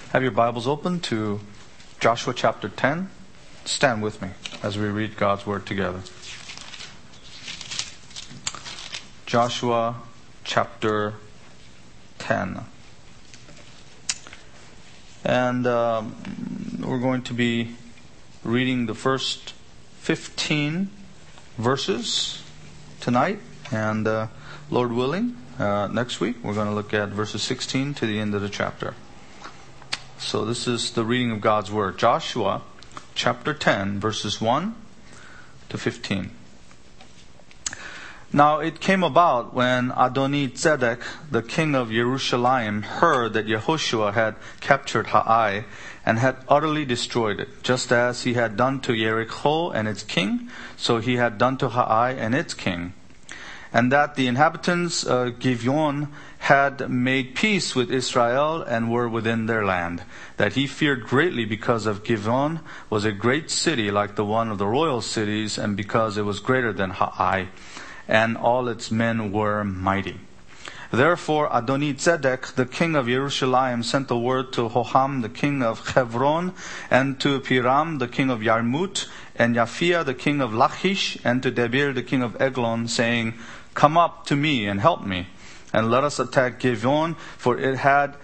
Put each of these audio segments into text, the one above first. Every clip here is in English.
Have your Bibles open to Joshua chapter 10. Stand with me as we read God's Word together. Joshua chapter 10. And we're going to be reading the first 15 verses tonight. And Lord willing, next week we're going to look at verses 16 to the end of the chapter. So this is the reading of God's Word. Joshua chapter 10, verses 1 to 15. Now it came about when Adoni-Zedek, the king of Jerusalem, heard that Yehoshua had captured Hai and had utterly destroyed it. Just as he had done to Jericho and its king, so he had done to Hai and its king. And that the inhabitants of Gibeon had made peace with Israel and were within their land. That he feared greatly because of Gibeon was a great city like the one of the royal cities, and because it was greater than Hai, and all its men were mighty. Therefore Adoni-Zedek, the king of Jerusalem, sent a word to Hoham, the king of Hebron, and to Piram, the king of Yarmut, and Japhia, the king of Lachish, and to Debir, the king of Eglon, saying, "Come up to me and help me, and let us attack Gibeon, for it had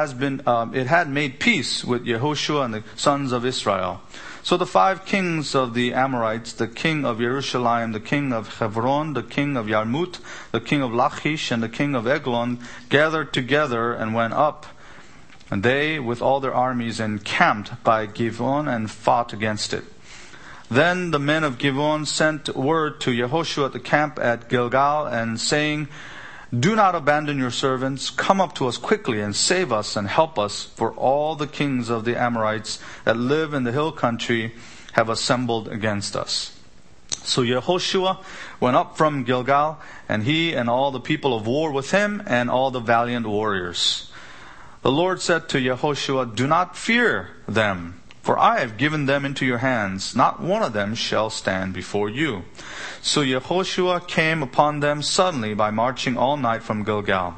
made peace with Yehoshua and the sons of Israel." So the 5 kings of the Amorites, the king of Jerusalem, the king of Hebron, the king of Yarmut, the king of Lachish, and the king of Eglon, gathered together and went up. And they, with all their armies, encamped by Gibeon and fought against it. Then the men of Gibeon sent word to Yehoshua at the camp at Gilgal, and saying, "Do not abandon your servants. Come up to us quickly and save us and help us, for all the kings of the Amorites that live in the hill country have assembled against us." So Yehoshua went up from Gilgal, and he and all the people of war with him, and all the valiant warriors. The Lord said to Yehoshua, "Do not fear them, for I have given them into your hands. Not one of them shall stand before you." So Yehoshua came upon them suddenly by marching all night from Gilgal.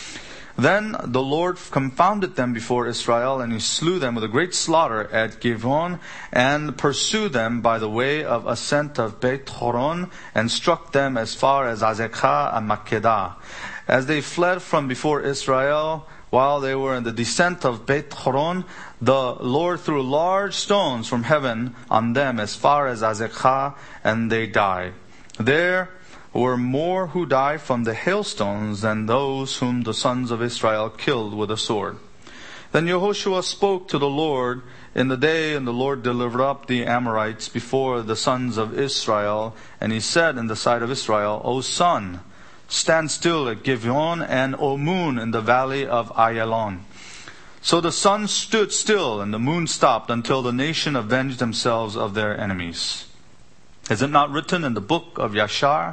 Then the Lord confounded them before Israel, and he slew them with a great slaughter at Gibeon, and pursued them by the way of ascent of Beit Horon, and struck them as far as Azekah and Makkedah. As they fled from before Israel, while they were in the descent of Beit Horon, the Lord threw large stones from heaven on them as far as Azekah, and they died. There were more who died from the hailstones than those whom the sons of Israel killed with a sword. Then Yehoshua spoke to the Lord in the day, and the Lord delivered up the Amorites before the sons of Israel. And he said in the sight of Israel, "O sun, stand still at Gibeon, and O moon in the valley of Ayalon." So the sun stood still, and the moon stopped, until the nation avenged themselves of their enemies. Is it not written in the book of Yashar?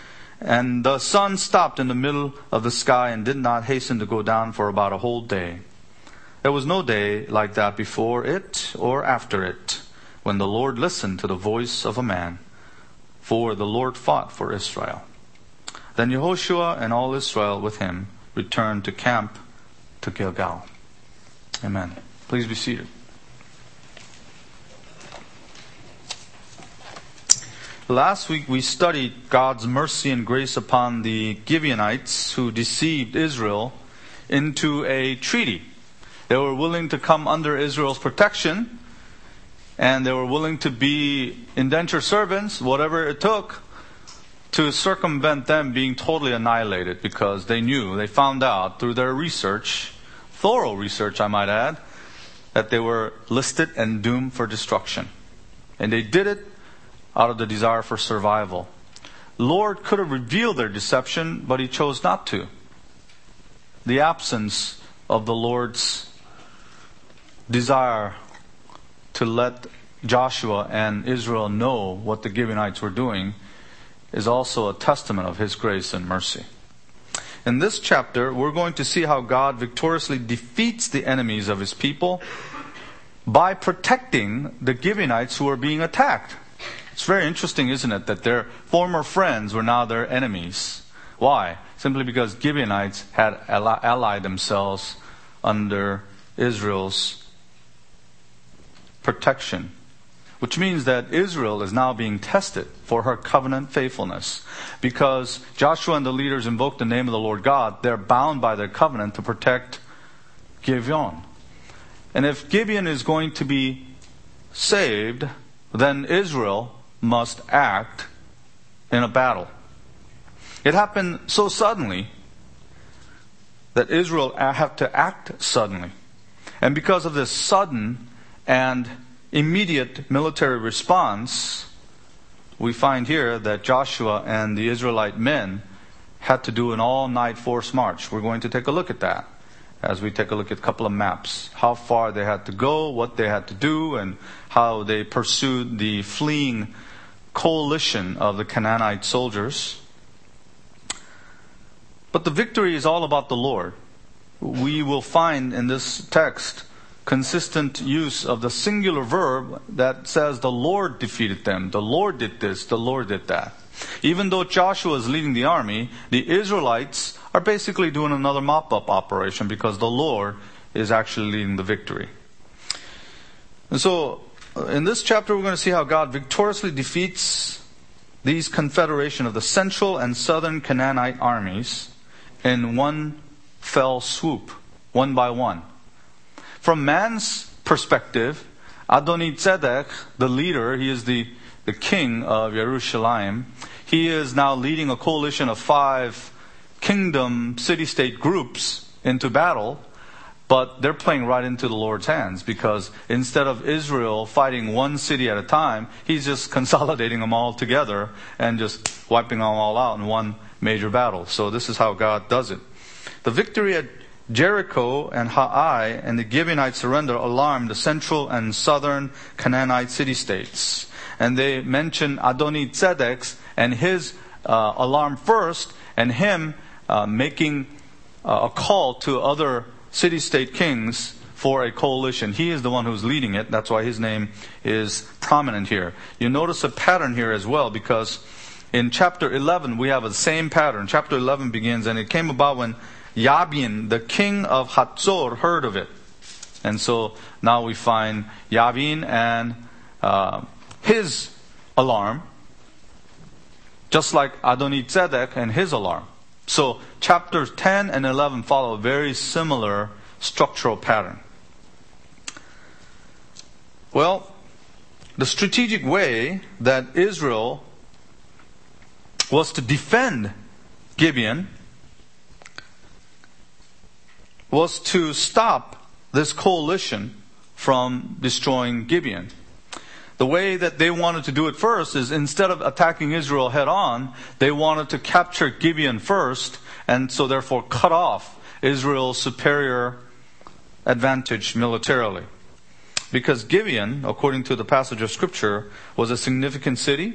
And the sun stopped in the middle of the sky, and did not hasten to go down for about a whole day. There was no day like that before it or after it, when the Lord listened to the voice of a man. For the Lord fought for Israel. Then Yehoshua and all Israel with him returned to camp to Gilgal. Amen. Please be seated. Last week we studied God's mercy and grace upon the Gibeonites who deceived Israel into a treaty. They were willing to come under Israel's protection, and they were willing to be indentured servants, whatever it took, to circumvent them being totally annihilated, because they found out through their research, thorough research I might add, that they were listed and doomed for destruction. And they did it out of the desire for survival. Lord could have revealed their deception, but he chose not to. The absence of the Lord's desire to let Joshua and Israel know what the Gibeonites were doing is also a testament of his grace and mercy. In this chapter, we're going to see how God victoriously defeats the enemies of his people by protecting the Gibeonites who are being attacked. It's very interesting, isn't it, that their former friends were now their enemies. Why? Simply because Gibeonites had allied themselves under Israel's protection, which means that Israel is now being tested for her covenant faithfulness. Because Joshua and the leaders invoked the name of the Lord God, they're bound by their covenant to protect Gibeon. And if Gibeon is going to be saved, then Israel must act in a battle. It happened so suddenly that Israel had to act suddenly. And because of this sudden and immediate military response, we find here that Joshua and the Israelite men had to do an all-night forced march. We're going to take a look at that as we take a look at a couple of maps. How far they had to go, what they had to do, and how they pursued the fleeing coalition of the Canaanite soldiers. But the victory is all about the Lord. We will find in this text consistent use of the singular verb that says the Lord defeated them. The Lord did this, the Lord did that. Even though Joshua is leading the army, the Israelites are basically doing another mop-up operation because the Lord is actually leading the victory. And so, in this chapter we're going to see how God victoriously defeats these confederation of the central and southern Canaanite armies in one fell swoop, one by one. From man's perspective, Adoni-Tzedek, the leader, he is the king of Jerusalem, he is now leading a coalition of 5 kingdom city-state groups into battle, but they're playing right into the Lord's hands because instead of Israel fighting one city at a time, he's just consolidating them all together and just wiping them all out in one major battle. So this is how God does it. The victory at Jericho and Hai and the Gibeonite surrender alarmed the central and southern Canaanite city-states. And they mention Adoni-Tzedek and his alarm first, and him making a call to other city-state kings for a coalition. He is the one who's leading it. That's why his name is prominent here. You notice a pattern here as well, because in chapter 11 we have the same pattern. Chapter 11 begins, and it came about when Yabin, the king of Hatzor, heard of it. And so now we find Yabin and his alarm, just like Adoni-Tzedek and his alarm. So chapters 10 and 11 follow a very similar structural pattern. Well, the strategic way that Israel was to defend Gibeon was to stop this coalition from destroying Gibeon. The way that they wanted to do it first is instead of attacking Israel head on, they wanted to capture Gibeon first, and so therefore cut off Israel's superior advantage militarily. Because Gibeon, according to the passage of Scripture, was a significant city,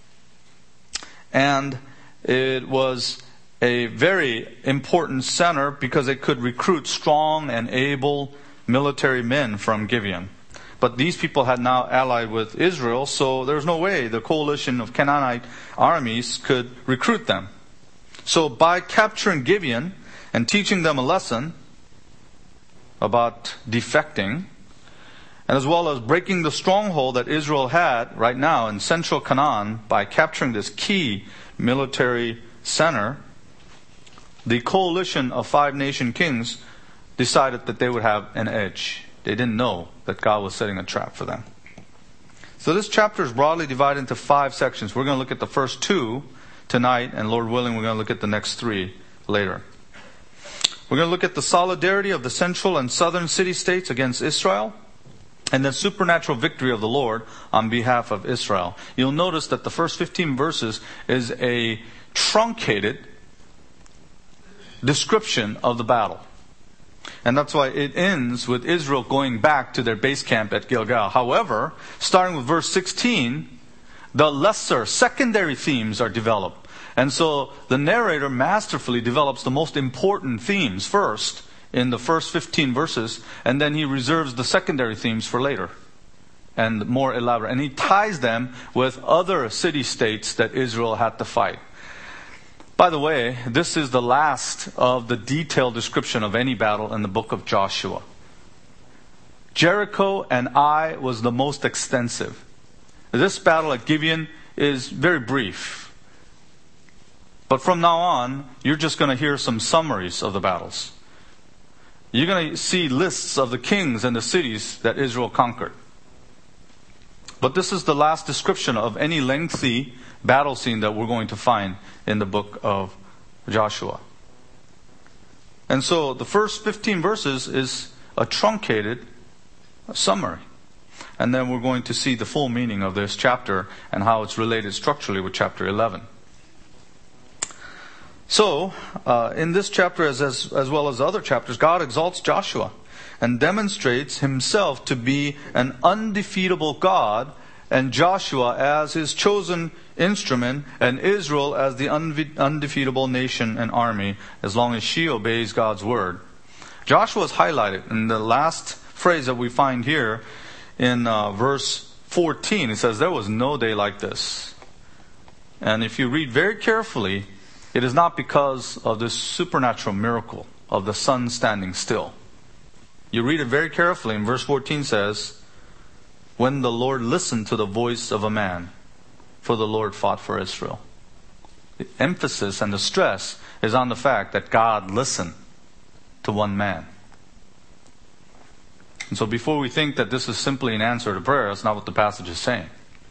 and it was a very important center because it could recruit strong and able military men from Gibeon. But these people had now allied with Israel, so there's no way the coalition of Canaanite armies could recruit them. So by capturing Gibeon and teaching them a lesson about defecting, and as well as breaking the stronghold that Israel had right now in central Canaan, by capturing this key military center, the coalition of 5 nation kings decided that they would have an edge. They didn't know that God was setting a trap for them. So this chapter is broadly divided into 5 sections. We're going to look at the first 2 tonight, and Lord willing, we're going to look at the next 3 later. We're going to look at the solidarity of the central and southern city-states against Israel, and the supernatural victory of the Lord on behalf of Israel. You'll notice that the first 15 verses is a truncated description of the battle. And that's why it ends with Israel going back to their base camp at Gilgal. However, starting with verse 16, the lesser, secondary themes are developed. And so the narrator masterfully develops the most important themes first in the first 15 verses, and then he reserves the secondary themes for later and more elaborate. And he ties them with other city-states that Israel had to fight. By the way, this is the last of the detailed description of any battle in the book of Joshua. Jericho and Ai was the most extensive. This battle at Gibeon is very brief. But from now on, you're just going to hear some summaries of the battles. You're going to see lists of the kings and the cities that Israel conquered. But this is the last description of any lengthy battle scene that we're going to find in the book of Joshua. And so the first 15 verses is a truncated summary. And then we're going to see the full meaning of this chapter and how it's related structurally with chapter 11. So, in this chapter as well as other chapters, God exalts Joshua and demonstrates himself to be an undefeatable God, and Joshua as his chosen instrument, and Israel as the undefeatable nation and army, as long as she obeys God's word. Joshua is highlighted in the last phrase that we find here in verse 14. It says, there was no day like this. And if you read very carefully, it is not because of this supernatural miracle of the sun standing still. You read it very carefully, and verse 14 says, when the Lord listened to the voice of a man, for the Lord fought for Israel. The emphasis and the stress is on the fact that God listened to one man. And so before we think that this is simply an answer to prayer, that's not what the passage is saying.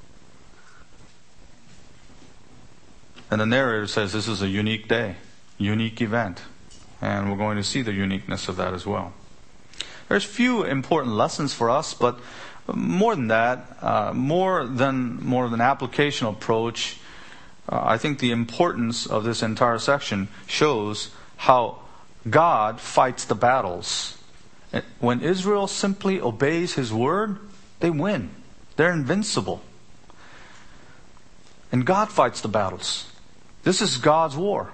And the narrator says this is a unique day, unique event. And we're going to see the uniqueness of that as well. There's few important lessons for us, but more than that, more than an applicational approach, I think the importance of this entire section shows how God fights the battles. When Israel simply obeys His word, they win. They're invincible. And God fights the battles. This is God's war.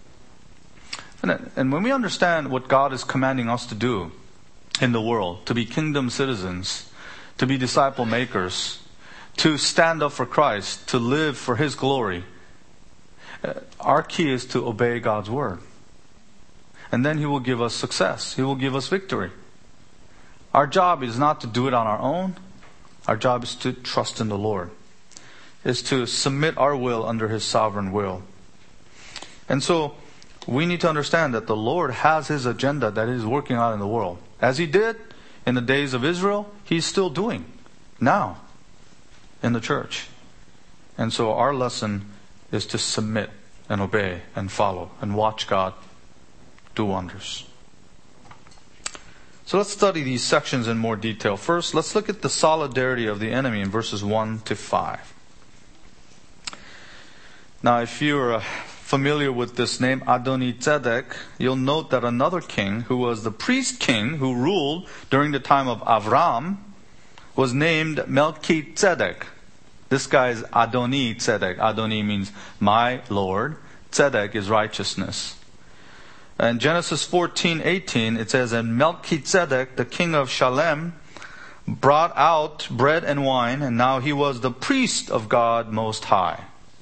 And when we understand what God is commanding us to do in the world, to be kingdom citizens, to be disciple makers, to stand up for Christ, to live for His glory, our key is to obey God's word. And then He will give us success. He will give us victory. Our job is not to do it on our own. Our job is to trust in the Lord. Is to submit our will under His sovereign will. And so we need to understand that the Lord has His agenda that He is working out in the world. As He did in the days of Israel, He's still doing now in the church. And so our lesson is to submit and obey and follow and watch God do wonders. So let's study these sections in more detail. First, let's look at the solidarity of the enemy in verses 1 to 5. Now, if you're familiar with this name, Adoni-Tzedek, you'll note that another king, who was the priest king who ruled during the time of Avram, was named Melchizedek. This guy is Adoni-Tzedek. Adoni means my Lord. Tzedek is righteousness. In Genesis 14:18, it says, and Melchizedek, the king of Shalem, brought out bread and wine, and now he was the priest of God Most High.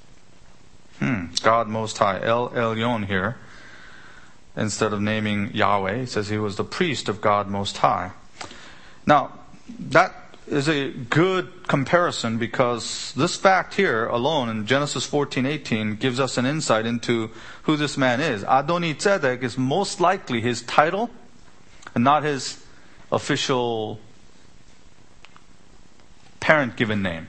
God Most High, El Elyon here. Instead of naming Yahweh, it says he was the priest of God Most High. Now, that is a good comparison, because this fact here alone in Genesis 14:18 gives us an insight into who this man is. Adoni-Tzedek is most likely his title and not his official parent-given name.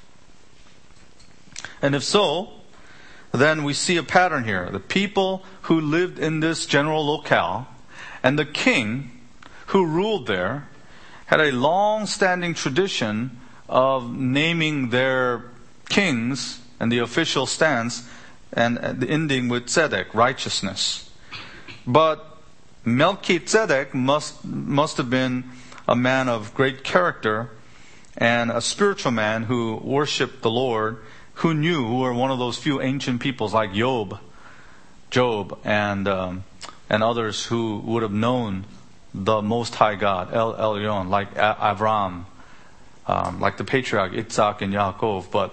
And if so, then we see a pattern here. The people who lived in this general locale and the king who ruled there had a long-standing tradition of naming their kings and the official stance and ending with tzedek, righteousness. But Melchizedek must have been a man of great character and a spiritual man who worshipped the Lord, who were one of those few ancient peoples like Job, and others who would have known the Most High God, El Elyon, like Avram, like the patriarch Isaac and Yaakov.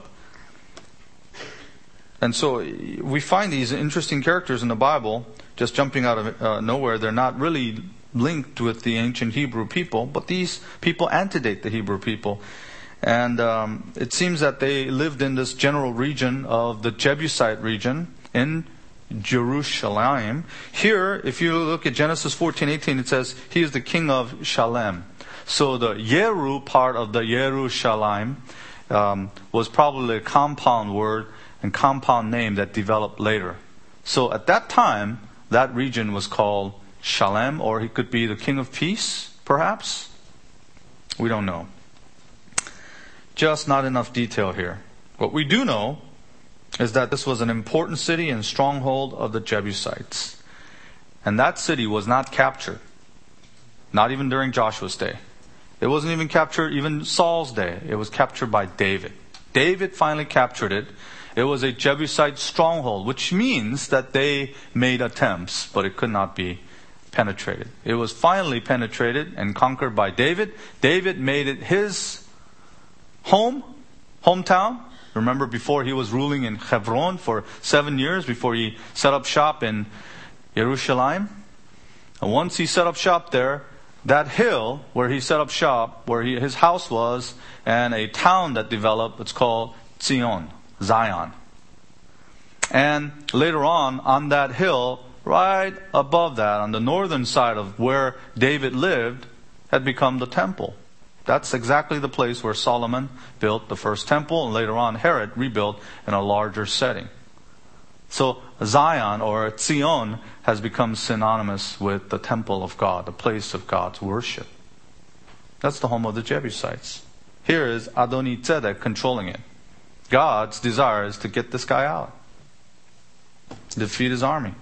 And so we find these interesting characters in the Bible just jumping out of nowhere. They're not really linked with the ancient Hebrew people, but these people antedate the Hebrew people. And it seems that they lived in this general region of the Jebusite region in Jerusalem. Here, if you look at Genesis 14:18, it says, he is the king of Shalem. So the Yeru part of the Jerusalem was probably a compound word and compound name that developed later. So at that time, that region was called Shalem, or he could be the king of peace, perhaps. We don't know. Just not enough detail here. What we do know is that this was an important city and stronghold of the Jebusites. And that city was not captured. Not even during Joshua's day. It wasn't even captured even Saul's day. It was captured by David. David finally captured it. It was a Jebusite stronghold, which means that they made attempts, but it could not be penetrated. It was finally penetrated and conquered by David. David made it his hometown. Remember, before he was ruling in Hebron for 7 years, before he set up shop in Jerusalem. And once he set up shop there, that hill where he set up shop, where his house was, and a town that developed, it's called Zion. And later on that hill, right above that, on the northern side of where David lived, had become the temple. That's exactly the place where Solomon built the first temple, and later on Herod rebuilt in a larger setting. So Zion, or Zion, has become synonymous with the temple of God, the place of God's worship. That's the home of the Jebusites. Here is Adoni-Zedek controlling it. God's desire is to get this guy out, defeat his army.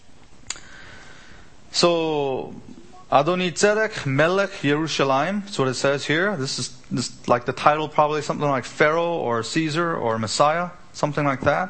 So Adoni-Zedek, Melech Yerushalayim, that's what it says here. This is like the title, probably something like Pharaoh or Caesar or Messiah, something like that.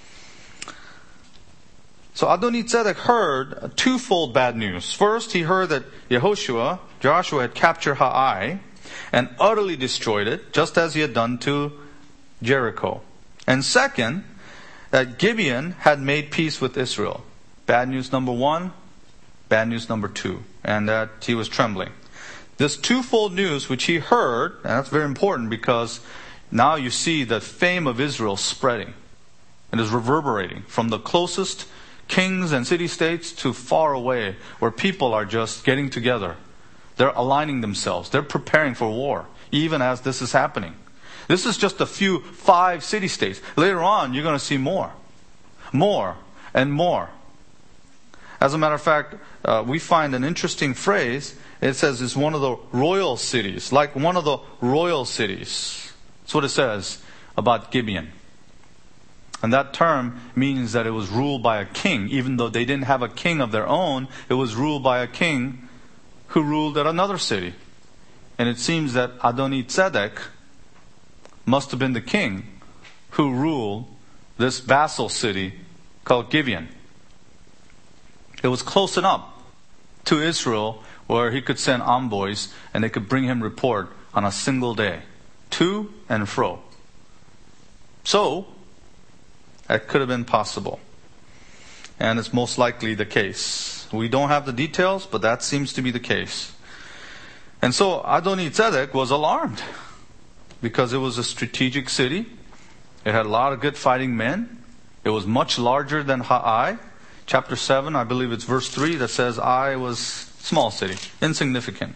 So Adoni-Zedek heard a twofold bad news. First, he heard that Joshua had captured Hai and utterly destroyed it, just as he had done to Jericho. And second, that Gibeon had made peace with Israel. Bad news number one, bad news number two, and that he was trembling. This twofold news which he heard, and that's very important because now you see the fame of Israel spreading. It is reverberating from the closest kings and city-states to far away, where people are just getting together. They're aligning themselves. They're preparing for war, even as this is happening. This is just 5 city-states. Later on, you're going to see more. More and more. As a matter of fact, we find an interesting phrase. It says it's one of the royal cities, like one of the royal cities. That's what it says about Gibeon. And that term means that it was ruled by a king. Even though they didn't have a king of their own, it was ruled by a king who ruled at another city. And it seems that Adoni-Zedek must have been the king who ruled this vassal city called Gibeon. It was close enough to Israel where he could send envoys and they could bring him report on a single day, to and fro. So, that could have been possible. And it's most likely the case. We don't have the details, but that seems to be the case. And so Adoni-Zedek was alarmed because it was a strategic city. It had a lot of good fighting men. It was much larger than Hai. Chapter 7, I believe it's verse 3, that says Ai was small city, insignificant.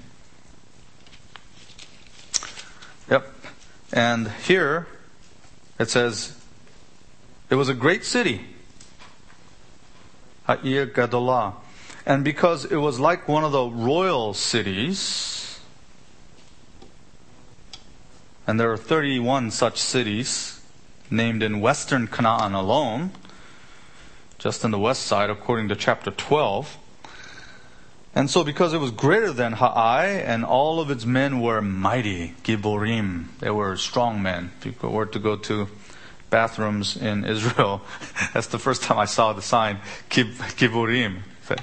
Yep. And here it says it was a great city, Ha'ir Gadolah. And because it was like one of the royal cities, and there are 31 such cities named in western Canaan alone, just on the west side, according to chapter 12. And so because it was greater than Hai, and all of its men were mighty, Giborim, they were strong men. If you were to go to bathrooms in Israel, that's the first time I saw the sign, Giborim.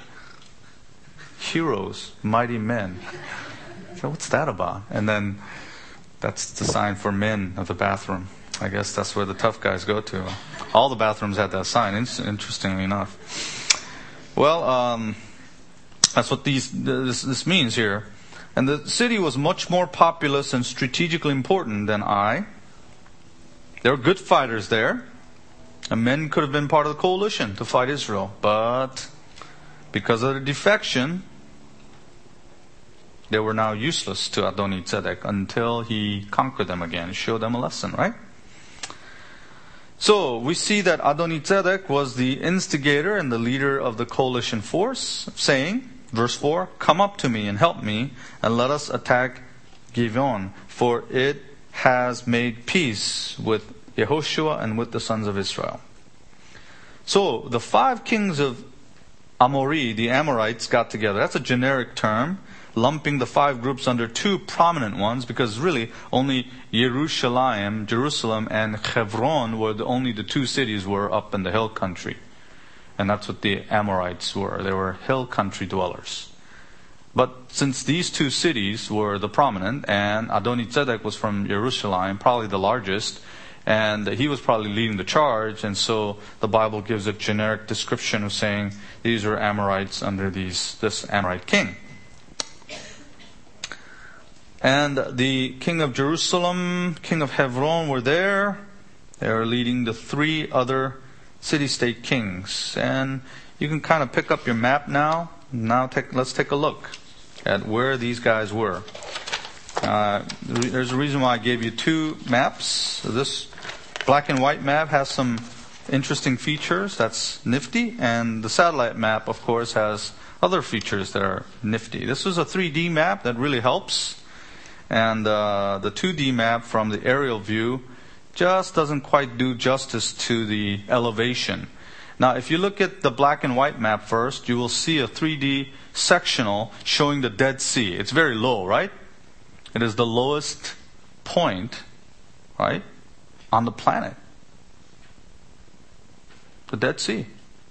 Heroes, mighty men. So what's that about? And then that's the sign for men of the bathroom. I guess that's where the tough guys go to. All the bathrooms had that sign, interestingly enough. Well, That's what this means here. And the city was much more populous and strategically important than Ai. There were good fighters there. And men could have been part of the coalition to fight Israel. But because of the defection, they were now useless to Adoni-Zedek until he conquered them again, showed them a lesson, right? So we see that Adoni-Zedek was the instigator and the leader of the coalition force, saying, verse 4, "Come up to me and help me, and let us attack Gibeon, for it has made peace with Yehoshua and with the sons of Israel." So the 5 kings of Amori, the Amorites, got together. That's a generic term, lumping the 5 groups under 2 prominent ones, because really only Jerusalem and Hebron were the 2 cities were up in the hill country. And that's what the Amorites were. They were hill country dwellers. But since these 2 cities were the prominent, and Adoni-Zedek was from Jerusalem, probably the largest, and he was probably leading the charge, and so the Bible gives a generic description of saying these are Amorites under this Amorite king. And the king of Jerusalem, king of Hebron were there. They were leading the 3 other city-state kings. And you can kind of pick up your map now. Let's take a look at where these guys were. There's a reason why I gave you 2 maps. So this black and white map has some interesting features. That's nifty. And the satellite map, of course, has other features that are nifty. This is a 3D map that really helps. And the 2D map from the aerial view just doesn't quite do justice to the elevation. Now, if you look at the black and white map first, you will see a 3D sectional showing the Dead Sea. It's very low, right? It is the lowest point, right, on the planet. The Dead Sea.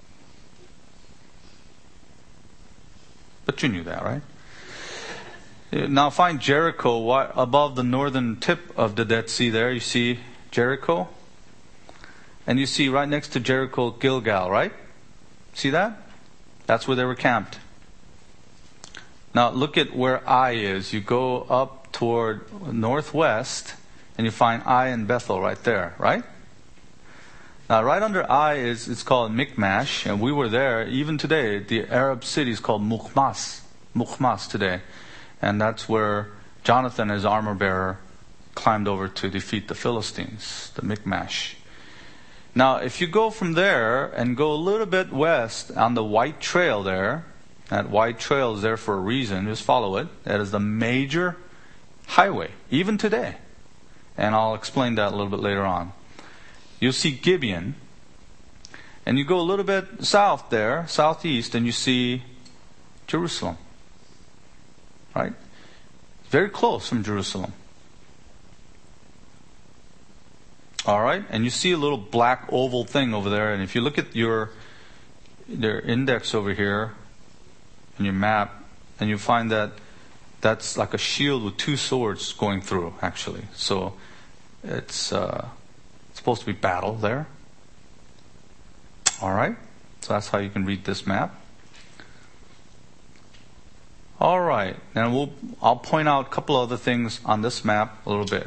But you knew that, right? Now find Jericho above the northern tip of the Dead Sea there. You see Jericho? And you see right next to Jericho, Gilgal, right? See that? That's where they were camped. Now look at where Ai is. You go up toward northwest and you find Ai and Bethel right there, right? Now right under Ai it's called Michmash, and we were there. Even today, the Arab city is called Mukhmas today. And that's where Jonathan, his armor bearer, climbed over to defeat the Philistines, the Michmash. Now, if you go from there and go a little bit west on the White Trail there, that White Trail is there for a reason, just follow it. That is the major highway, even today. And I'll explain that a little bit later on. You'll see Gibeon. And you go a little bit south there, southeast, and you see Jerusalem. Right? Very close from Jerusalem. Alright? And you see a little black oval thing over there. And if you look at their index over here in your map, and you find that that's like a shield with 2 swords going through, actually. So it's supposed to be battle there. Alright? So that's how you can read this map. All right, and I'll point out a couple other things on this map a little bit.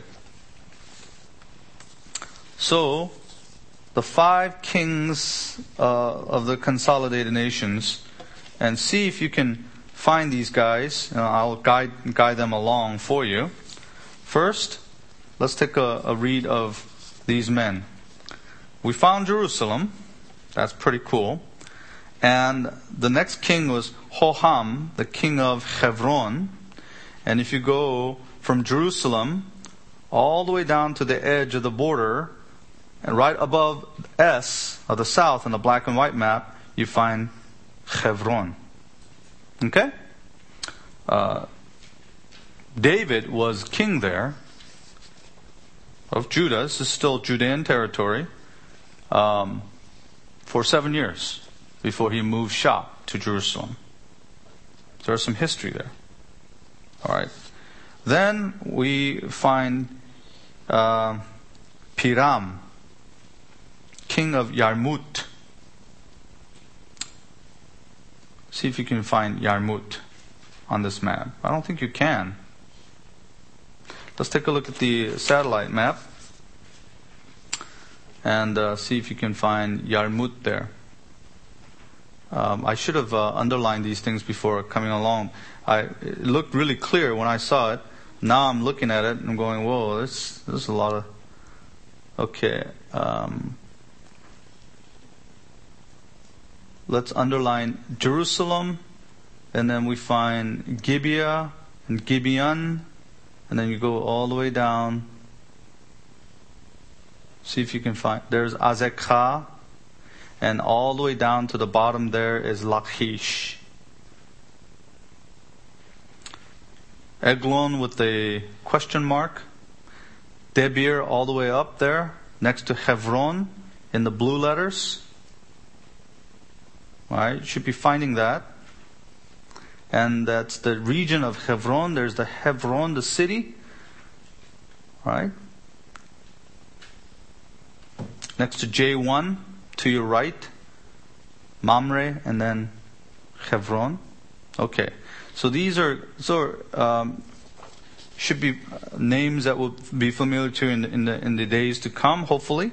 So, the 5 kings of the consolidated nations, and see if you can find these guys. I'll guide them along for you. First, let's take a read of these men. We found Jerusalem. That's pretty cool. And the next king was Hoham, the king of Hebron. And if you go from Jerusalem all the way down to the edge of the border, and right above S of the south on the black and white map, you find Hebron. Okay? David was king there of Judah. This is still Judean territory. For 7 years before he moved shop to Jerusalem. So there's some history there. All right. Then we find Piram, king of Yarmut. See if you can find Yarmout on this map. I don't think you can. Let's take a look at the satellite map and see if you can find Yarmout there. I should have underlined these things before coming along. It looked really clear when I saw it. Now I'm looking at it and I'm going, whoa, this is a lot of... Okay. Let's underline Jerusalem, and then we find Gibeah and Gibeon, and then you go all the way down. See if you can find... There's Azekah, and all the way down to the bottom there is Lachish. Eglon with the question mark. Debir all the way up there, next to Hebron in the blue letters. Alright, you should be finding that. And that's the region of Hebron. There's the Hebron, the city. Alright. Next to J1, to your right, Mamre, and then Hebron. Okay. So these are should be names that will be familiar to you in the days to come, hopefully.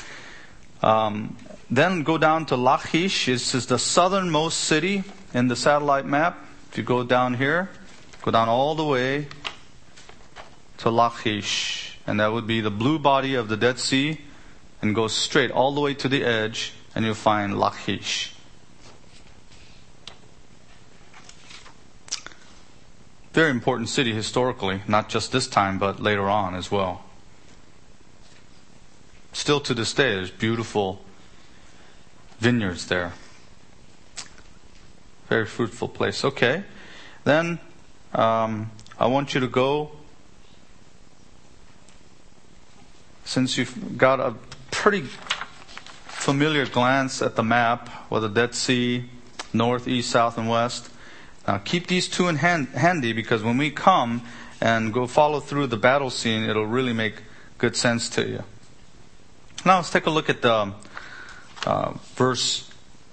Then go down to Lachish. This is the southernmost city in the satellite map. If you go down here, go down all the way to Lachish, and that would be the blue body of the Dead Sea, and go straight all the way to the edge, and you'll find Lachish. Very important city historically, not just this time, but later on as well. Still to this day, there's beautiful vineyards there. Very fruitful place. Okay. Then, I want you to go, since you've got a pretty familiar glance at the map, with the Dead Sea, north, east, south, and west. Now keep these two in handy, because when we come and go follow through the battle scene, it'll really make good sense to you. Now let's take a look at the verse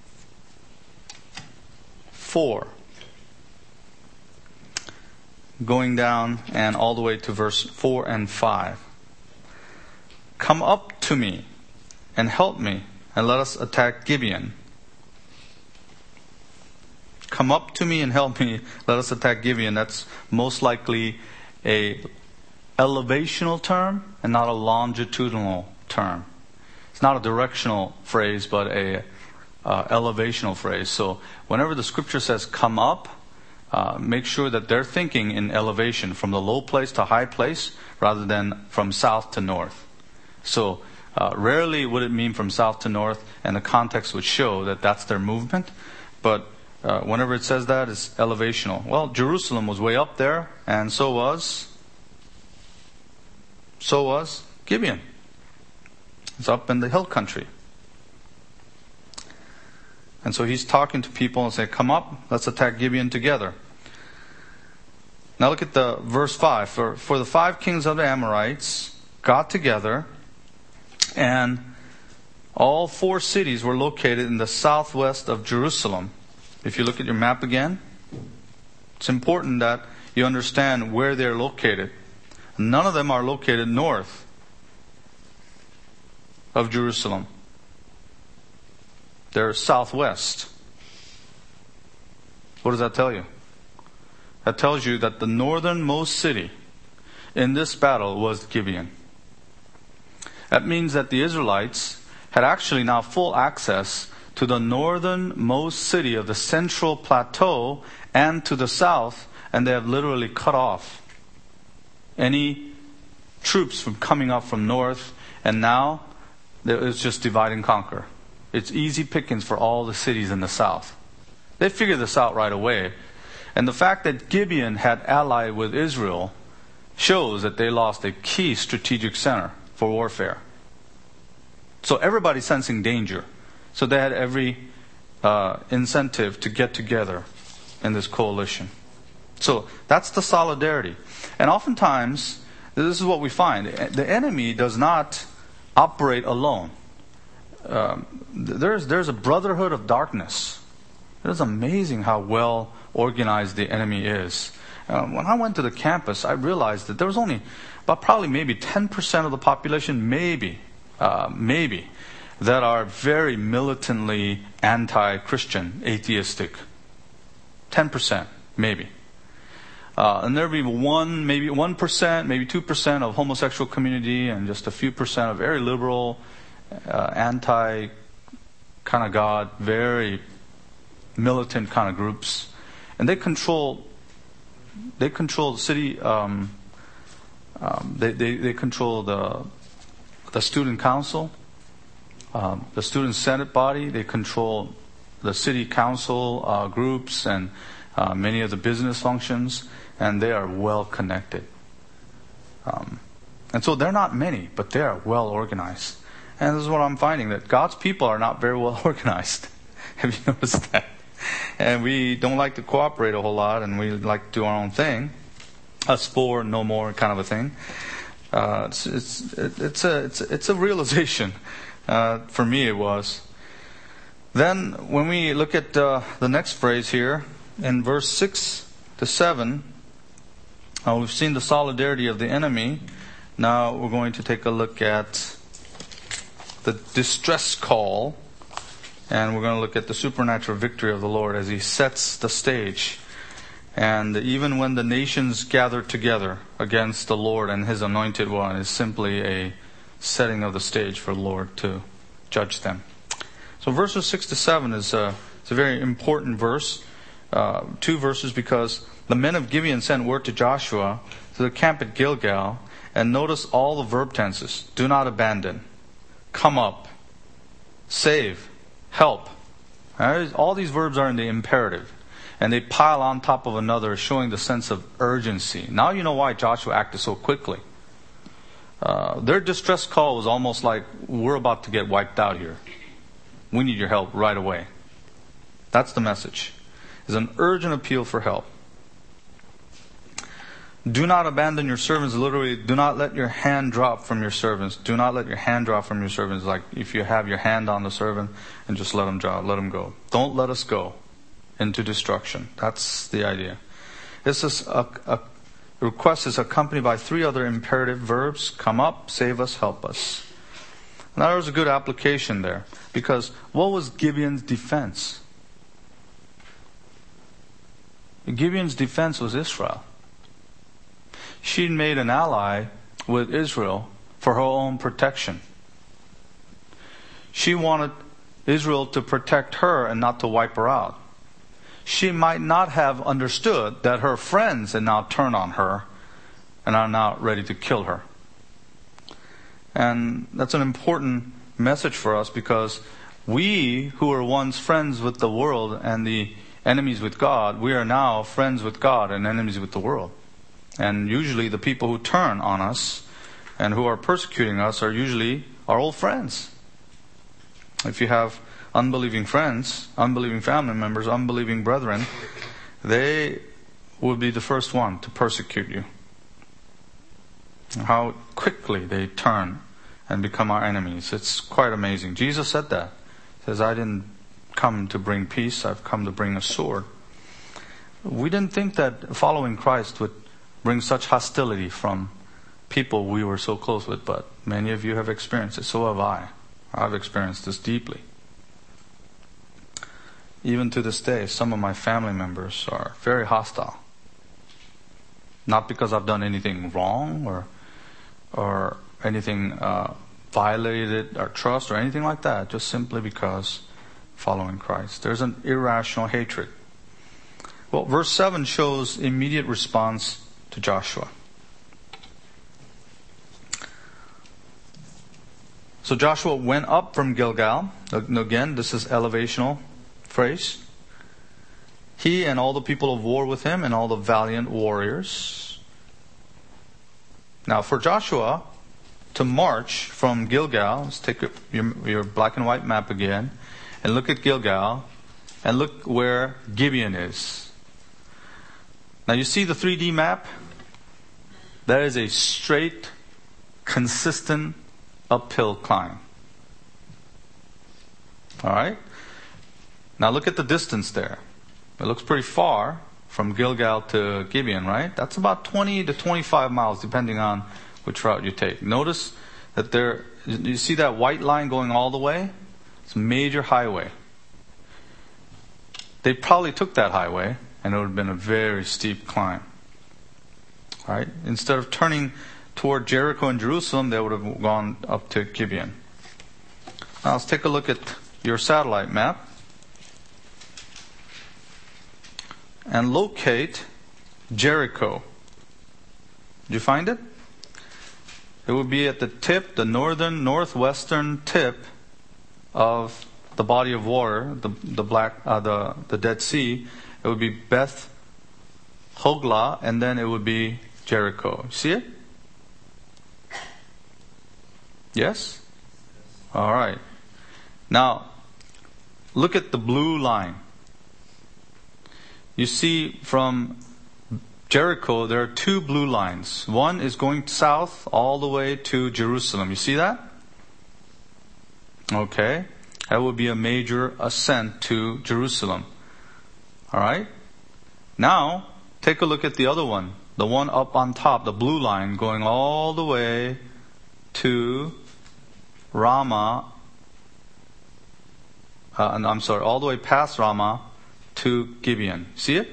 4. Going down and all the way to verse 4 and 5. Come up to me and help me, and let us attack Gibeon. Come up to me and help me, let us attack Gibeon. That's most likely a elevational term and not a longitudinal term. It's not a directional phrase, but a elevational phrase. So whenever the scripture says come up, make sure that they're thinking in elevation, from the low place to high place, rather than from south to north. So rarely would it mean from south to north, and the context would show that that's their movement. But whenever it says that, it's elevational. Well, Jerusalem was way up there, and so was Gibeon. It's up in the hill country. And so he's talking to people and say, come up, let's attack Gibeon together. Now look at the verse 5. For the 5 kings of the Amorites got together, and all 4 cities were located in the southwest of Jerusalem. If you look at your map again, it's important that you understand where they're located. None of them are located north of Jerusalem. They're southwest. What does that tell you? That tells you that the northernmost city in this battle was Gibeon. That means that the Israelites had actually now full access to the northernmost city of the central plateau and to the south, and they have literally cut off any troops from coming up from north, and now it's just divide and conquer. It's easy pickings for all the cities in the south. They figured this out right away. And the fact that Gibeon had allied with Israel shows that they lost a key strategic center for warfare. So everybody's sensing danger. So they had every incentive to get together in this coalition. So that's the solidarity. And oftentimes, this is what we find. The enemy does not operate alone. There's a brotherhood of darkness It is amazing how well organized the enemy is. When I went to the campus, I realized that there was only about probably maybe 10% of the population, maybe, that are very militantly anti-Christian, atheistic. 10%, maybe. And there'd be maybe 1%, maybe 2% of homosexual community, and just a few percent of very liberal, anti kind of God, very militant kind of groups. And they control the city, they control the student council, the student senate body, they control the city council groups and many of the business functions, and they are well connected. And so they're not many, but they are well organized. And this is what I'm finding, that God's people are not very well organized. Have you noticed that? And we don't like to cooperate a whole lot, and we like to do our own thing. Us four, no more kind of a thing. It's a realization. For me it was. Then when we look at the next phrase here, in verse 6 to 7, we've seen the solidarity of the enemy. Now we're going to take a look at the distress call, and we're going to look at the supernatural victory of the Lord as He sets the stage. And even when the nations gather together against the Lord and His anointed one, is simply a setting of the stage for the Lord to judge them. So verses 6 to 7 is a very important verse. 2 verses, because the men of Gibeon sent word to Joshua to the camp at Gilgal, and notice all the verb tenses. Do not abandon. Come up. Save. Help. All these verbs are in the imperative, and they pile on top of another, showing the sense of urgency. Now you know why Joshua acted so quickly. Their distress call was almost like, we're about to get wiped out here. We need your help right away. That's the message. It's an urgent appeal for help. Do not abandon your servants. Literally, do not let your hand drop from your servants. Do not let your hand drop from your servants. Like if you have your hand on the servant, and just let them drop, let them go. Don't let us go into destruction. That's the idea. This is a request is accompanied by 3 other imperative verbs: come up, save us, help us. Now there's a good application there, because what was Gibeon's defense? Gibeon's defense was Israel. She made an ally with Israel for her own protection. She wanted Israel to protect her and not to wipe her out. She might not have understood that her friends had now turned on her and are now ready to kill her. And that's an important message for us, because we who were once friends with the world and the enemies with God, we are now friends with God and enemies with the world. And usually the people who turn on us and who are persecuting us are usually our old friends. If you have unbelieving friends, unbelieving family members, unbelieving brethren, they will be the first one to persecute you. How quickly they turn and become our enemies. It's quite amazing. Jesus said that. He says, I didn't come to bring peace, I've come to bring a sword. We didn't think that following Christ would bring such hostility from people we were so close with, but many of you have experienced it. So have I. I've experienced this deeply. Even to this day, some of my family members are very hostile. Not because I've done anything wrong or anything violated our trust or anything like that, just simply because following Christ. There's an irrational hatred. Well, verse 7 shows immediate response to Joshua. So Joshua went up from Gilgal. Again, this is elevational phrase. He and all the people of war with him and all the valiant warriors. Now for Joshua to march from Gilgal, let's take your black and white map again and look at Gilgal and look where Gibeon is. Now you see the 3D map? That is a straight, consistent, uphill climb. Alright? Now look at the distance there. It looks pretty far from Gilgal to Gibeon, right? That's about 20 to 25 miles, depending on which route you take. Notice that there, you see that white line going all the way? It's a major highway. They probably took that highway, and it would have been a very steep climb. All right? Instead of turning toward Jericho and Jerusalem, they would have gone up to Gibeon. Now let's take a look at your satellite map and locate Jericho. Did you find it? It would be at the tip, the northwestern tip of the body of water, the Dead Sea. It would be Beth Hogla, and then it would be Jericho. See it? Yes? All right. Now, look at the blue line. You see from Jericho, there are two blue lines. One is going south all the way to Jerusalem. You see that? Okay. That would be a major ascent to Jerusalem. All right. Now, take a look at the other one. The one up on top, the blue line, going all the way to Ramah. All the way past Ramah to Gibeon. See it?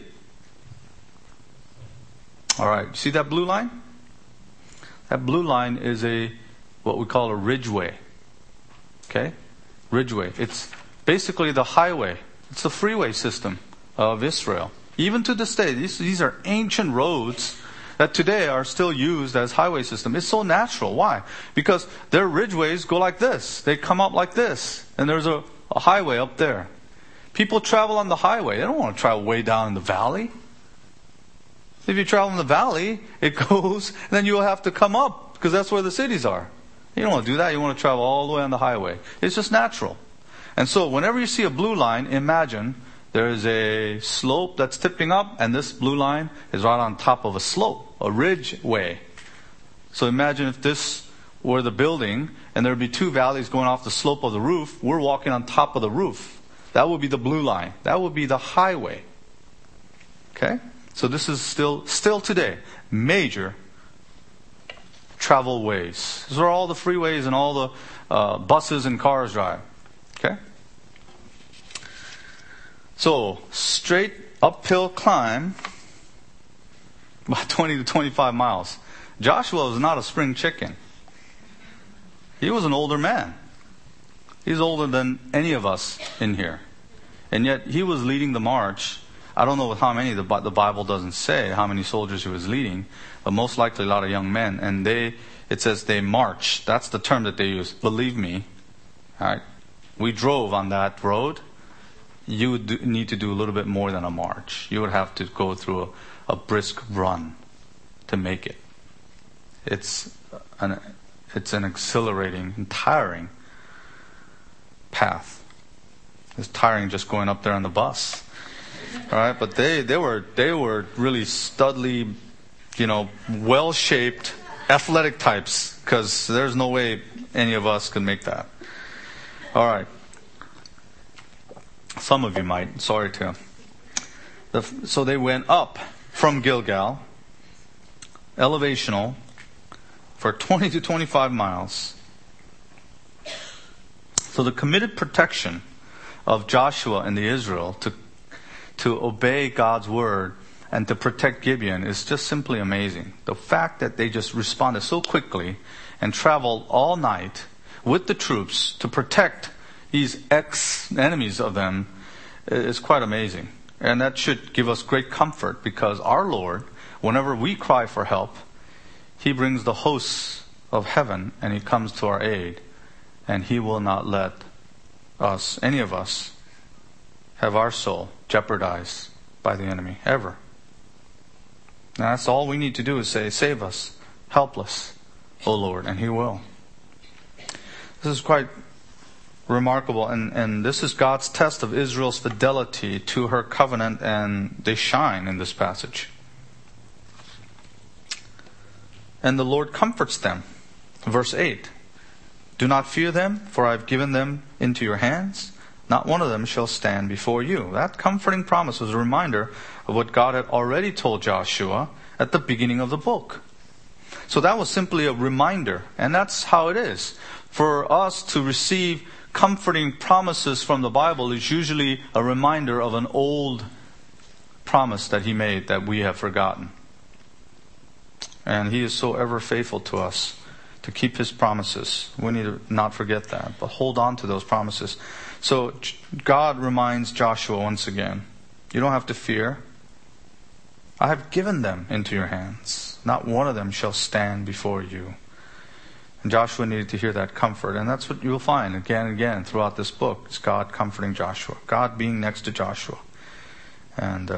All right. See that blue line? That blue line is what we call a ridgeway. Okay? Ridgeway. It's basically the highway. It's the freeway system of Israel. Even to this day, these are ancient roads that today are still used as highway system. It's so natural. Why? Because their ridgeways go like this. They come up like this. And there's a highway up there. People travel on the highway. They don't want to travel way down in the valley. If you travel in the valley, it goes, and then you'll have to come up, because that's where the cities are. You don't want to do that. You want to travel all the way on the highway. It's just natural. And so whenever you see a blue line, imagine there is a slope that's tipping up, and this blue line is right on top of a slope, a ridgeway. So imagine if this were the building, and there would be two valleys going off the slope of the roof. We're walking on top of the roof. That would be the blue line. That would be the highway. Okay? So this is still today major travel ways. These are all the freeways and all the buses and cars drive. Okay? So straight uphill climb, about 20 to 25 miles. Joshua was not a spring chicken. He was an older man. He's older than any of us in here. And yet he was leading the march. I don't know how many, the Bible doesn't say how many soldiers he was leading, but most likely a lot of young men. And it says they marched. That's the term that they use. Believe me, all right, we drove on that road. You would need to do a little bit more than a march. You would have to go through a brisk run to make it. It's an exhilarating and tiring path. It's tiring just going up there on the bus. All right, but they were really studly, well-shaped, athletic types, because there's no way any of us could make that. All right. Some of you might. Sorry to. So they went up from Gilgal, elevational, for 20 to 25 miles. So the committed protection of Joshua and the Israel to obey God's word and to protect Gibeon is just simply amazing. The fact that they just responded so quickly and traveled all night with the troops to protect these ex-enemies of them is quite amazing. And that should give us great comfort, because our Lord, whenever we cry for help, He brings the hosts of heaven and He comes to our aid, and He will not let us, any of us, have our soul jeopardized by the enemy, ever. Now that's all we need to do is say, save us, helpless, O Lord, and He will. This is quite remarkable, and this is God's test of Israel's fidelity to her covenant, and they shine in this passage. And the Lord comforts them. Verse 8, do not fear them, for I have given them into your hands. not one of them shall stand before you. That comforting promise was a reminder of what God had already told Joshua at the beginning of the book. So that was simply a reminder, and that's how it is. For us to receive comforting promises from the Bible is usually a reminder of an old promise that He made that we have forgotten. And He is so ever faithful to us to keep His promises. We need to not forget that, but hold on to those promises. So God reminds Joshua once again, you don't have to fear. I have given them into your hands. Not one of them shall stand before you. And Joshua needed to hear that comfort. And that's what you'll find again and again throughout this book. It's God comforting Joshua. God being next to Joshua. And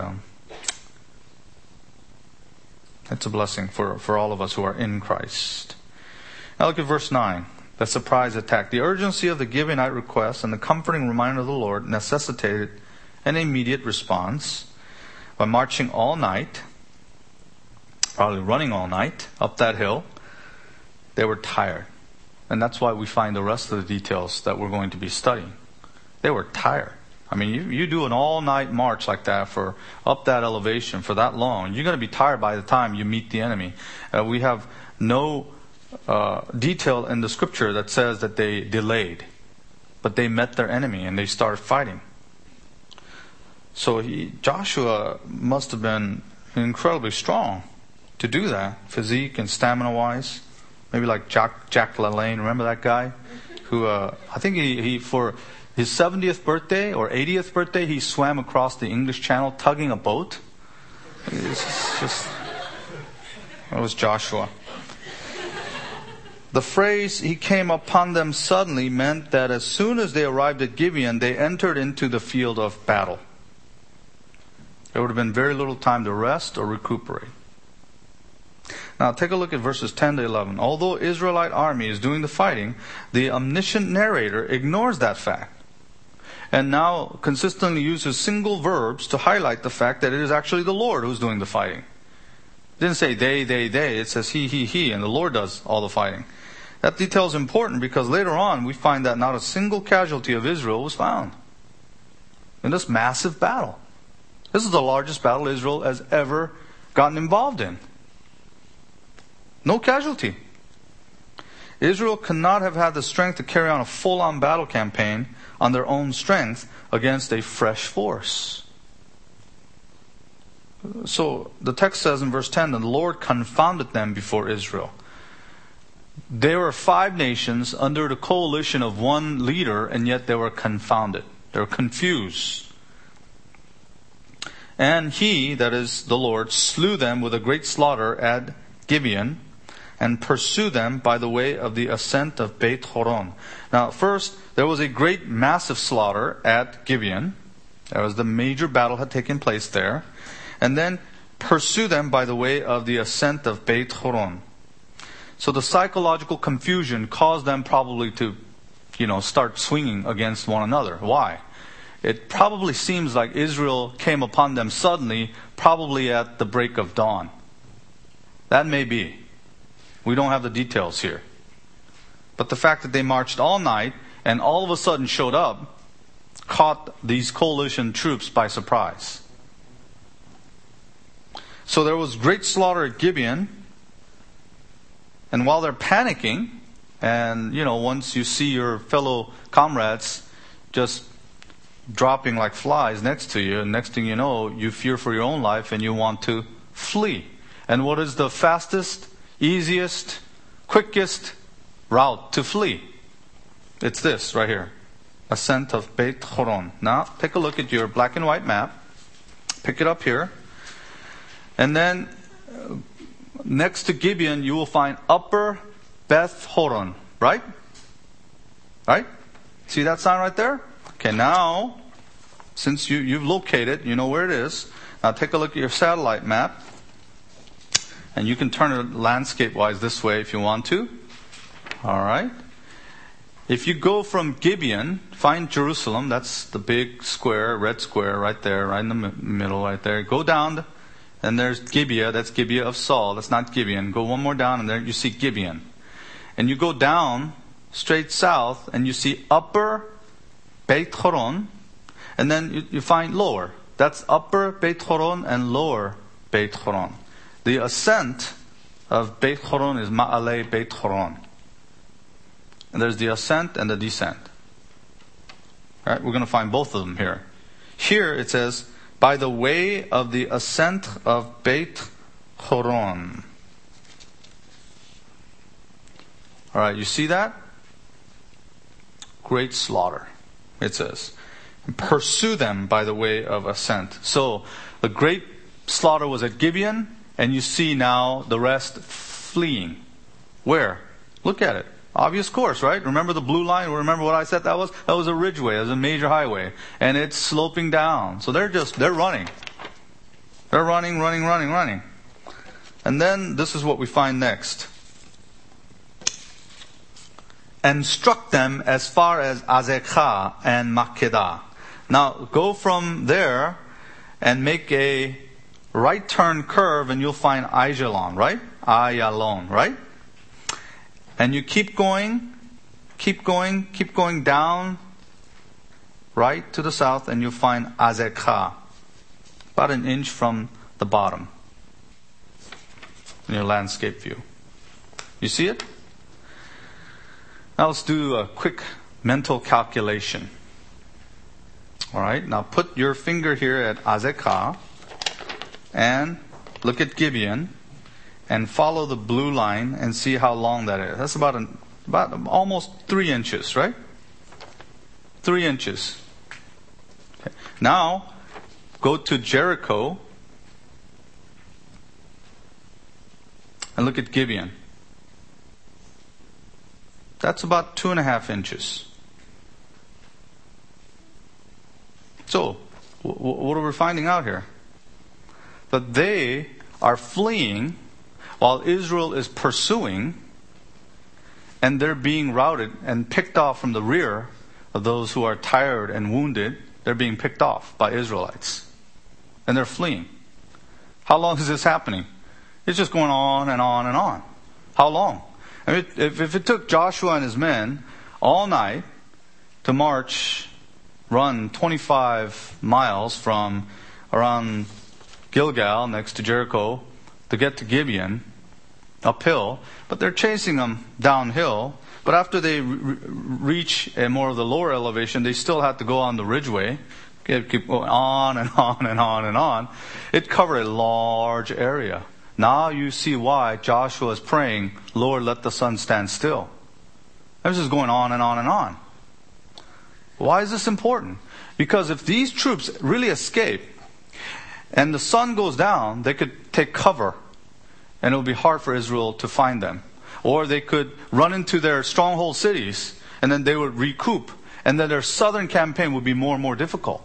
it's a blessing for all of us who are in Christ. Now look at verse 9. The surprise attack. The urgency of the Gibeonite request and the comforting reminder of the Lord necessitated an immediate response. By marching all night, probably running all night up that hill, they were tired. And that's why we find the rest of the details that we're going to be studying. They were tired. I mean, you do an all-night march like that for up that elevation for that long, you're going to be tired by the time you meet the enemy. We have no detail in the scripture that says that they delayed. But they met their enemy and they started fighting. So Joshua must have been incredibly strong to do that, physique and stamina-wise. Maybe like Jack LaLanne, remember that guy? Who, I think he for his 70th birthday or 80th birthday, he swam across the English Channel tugging a boat. That was Joshua. The phrase, he came upon them suddenly, meant that as soon as they arrived at Gibeon, they entered into the field of battle. There would have been very little time to rest or recuperate. Now take a look at verses 10 to 11. Although Israelite army is doing the fighting, the omniscient narrator ignores that fact. And now consistently uses single verbs to highlight the fact that it is actually the Lord who's doing the fighting. It didn't say they. It says he, and the Lord does all the fighting. That detail is important because later on we find that not a single casualty of Israel was found in this massive battle. This is the largest battle Israel has ever gotten involved in. No casualty. Israel could not have had the strength to carry on a full-on battle campaign on their own strength against a fresh force. So the text says in verse 10 that the Lord confounded them before Israel. There were 5 nations under the coalition of one leader, and yet they were confounded. They were confused. And He, that is the Lord, slew them with a great slaughter at Gibeon, and pursued them by the way of the ascent of Beit Horon. Now, first, there was a great massive slaughter at Gibeon. That was the major battle had taken place there. And then pursue them by the way of the ascent of Beit Horon. So the psychological confusion caused them probably to, start swinging against one another. Why? It probably seems like Israel came upon them suddenly, probably at the break of dawn. That may be. We don't have the details here. But the fact that they marched all night and all of a sudden showed up caught these coalition troops by surprise. So there was great slaughter at Gibeon. And while they're panicking, and once you see your fellow comrades just dropping like flies next to you, and next thing you know, you fear for your own life and you want to flee. And what is the fastest, easiest, quickest route to flee? It's this right here. Ascent of Beit Horon. Now, take a look at your black and white map. Pick it up here. And then, next to Gibeon, you will find Upper Beth Horon. Right? Right? See that sign right there? Okay, now, since you've located, you know where it is. Now take a look at your satellite map. And you can turn it landscape-wise this way if you want to. Alright. If you go from Gibeon, find Jerusalem. That's the big square, red square right there, right in the middle right there. Go down, and there's Gibeah. That's Gibeah of Saul. That's not Gibeon. Go one more down, and there you see Gibeon. And you go down straight south, and you see Upper Beit Horon, and then you find lower. That's upper Beit Horon and lower Beit Horon. The ascent of Beit Horon is Ma'aleh Beit Horon. And there's the ascent and the descent. All right, we're going to find both of them here. Here it says, by the way of the ascent of Beit Horon. All right, you see that? Great slaughter, it says. Pursue them by the way of ascent. So the great slaughter was at Gibeon, and you see now the rest fleeing. Where? Look at it. Obvious course, right? Remember the blue line? Remember what I said that was? That was a ridgeway. It was a major highway. And it's sloping down. So they're running. They're running. And then this is what we find next. And struck them as far as Azekah and Makkedah. Now go from there and make a right turn curve and you'll find Ajalon, right? Ayalon, right? And you keep going down right to the south and you'll find Azekah. About an inch from the bottom in your landscape view. You see it? Now let's do a quick mental calculation. Alright, now put your finger here at Azekah and look at Gibeon and follow the blue line and see how long that is. That's about almost 3 inches, right? 3 inches. Okay. Now, go to Jericho and look at Gibeon. That's about 2.5 inches. So, what are we finding out here? That they are fleeing while Israel is pursuing, and they're being routed and picked off from the rear of those who are tired and wounded. They're being picked off by Israelites. And they're fleeing. How long is this happening? It's just going on and on and on. How long? I mean, if it took Joshua and his men all night to run 25 miles from around Gilgal next to Jericho to get to Gibeon uphill, but they're chasing them downhill. But after they reach a more of the lower elevation, they still have to go on the ridgeway, keep going on and on and on and on. It covered a large area. Now you see why Joshua is praying, Lord, let the sun stand still. This is going on and on and on. Why is this important? Because if these troops really escape and the sun goes down, they could take cover and it will be hard for Israel to find them. Or they could run into their stronghold cities and then they would recoup, and then their southern campaign would be more and more difficult.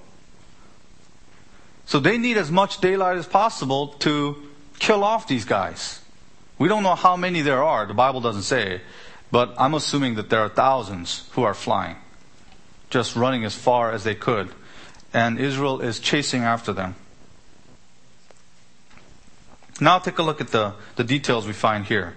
So they need as much daylight as possible to kill off these guys. We don't know how many there are. The Bible doesn't say. But I'm assuming that there are thousands who are flying, just running as far as they could. And Israel is chasing after them. Now take a look at the details we find here.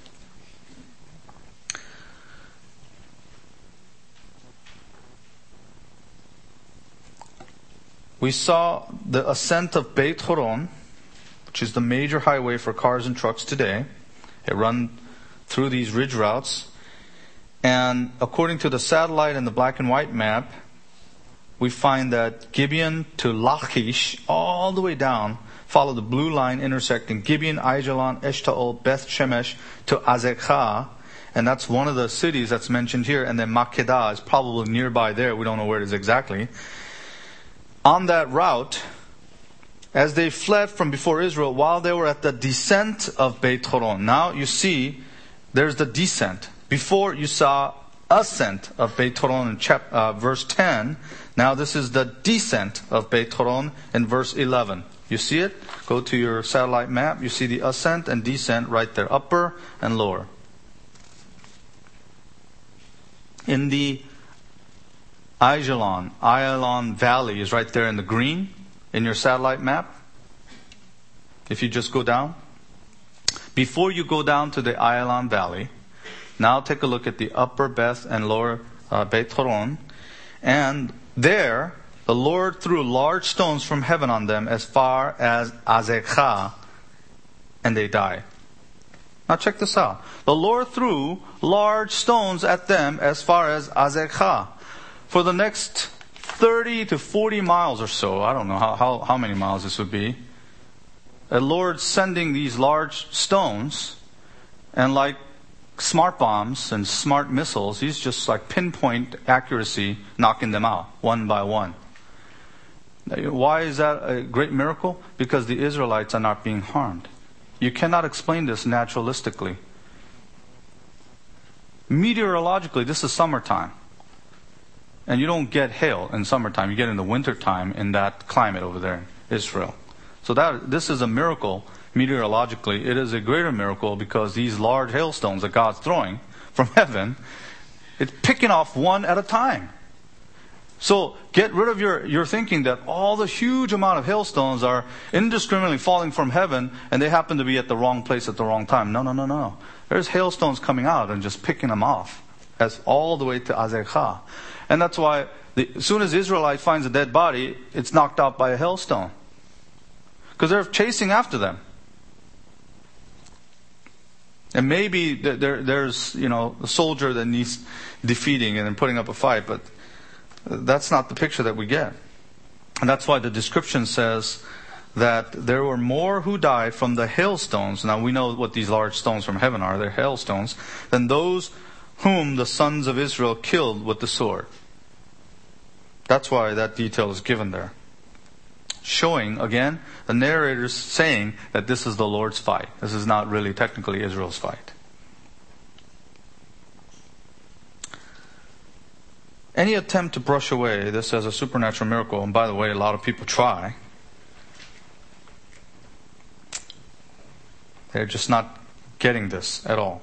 We saw the ascent of Beit Horon, which is the major highway for cars and trucks today. It runs through these ridge routes. And according to the satellite and the black and white map, we find that Gibeon to Lachish, all the way down, follow the blue line intersecting Gibeon, Aijalon, Eshtaol, Beth Shemesh to Azekah. And that's one of the cities that's mentioned here. And then Makkedah is probably nearby there. We don't know where it is exactly. On that route, as they fled from before Israel, while they were at the descent of Beit Horon. Now you see, there's the descent. Before you saw ascent of Beit Horon in verse 10. Now this is the descent of Beit Horon in verse 11. You see it? Go to your satellite map. You see the ascent and descent right there, upper and lower. In the Ayalon Valley is right there in the green in your satellite map. If you just go down. Before you go down to the Ayalon Valley, now take a look at the upper Beth and lower Beit Horon. And there, the Lord threw large stones from heaven on them as far as Azekah, and they died. Now check this out. The Lord threw large stones at them as far as Azekah. For the next 30 to 40 miles or so, I don't know how many miles this would be, the Lord sending these large stones, and like smart bombs and smart missiles, He's just like pinpoint accuracy knocking them out one by one. Why is that a great miracle? Because the Israelites are not being harmed. You cannot explain this naturalistically. Meteorologically, this is summertime. And you don't get hail in summertime. You get it in the wintertime in that climate over there in Israel. So this is a miracle meteorologically. It is a greater miracle because these large hailstones that God's throwing from heaven, it's picking off one at a time. So get rid of your thinking that all the huge amount of hailstones are indiscriminately falling from heaven and they happen to be at the wrong place at the wrong time. No. There's hailstones coming out and just picking them off as all the way to Azekah. And that's why as soon as the Israelite finds a dead body, it's knocked out by a hailstone. Because they're chasing after them. And maybe there's a soldier that needs defeating and then putting up a fight, but that's not the picture that we get. And that's why the description says that there were more who died from the hailstones. Now we know what these large stones from heaven are. They're hailstones. Than those whom the sons of Israel killed with the sword. That's why that detail is given there. Showing, again, the narrator's saying that this is the Lord's fight. This is not really technically Israel's fight. Any attempt to brush away this as a supernatural miracle, and by the way, a lot of people try, they're just not getting this at all.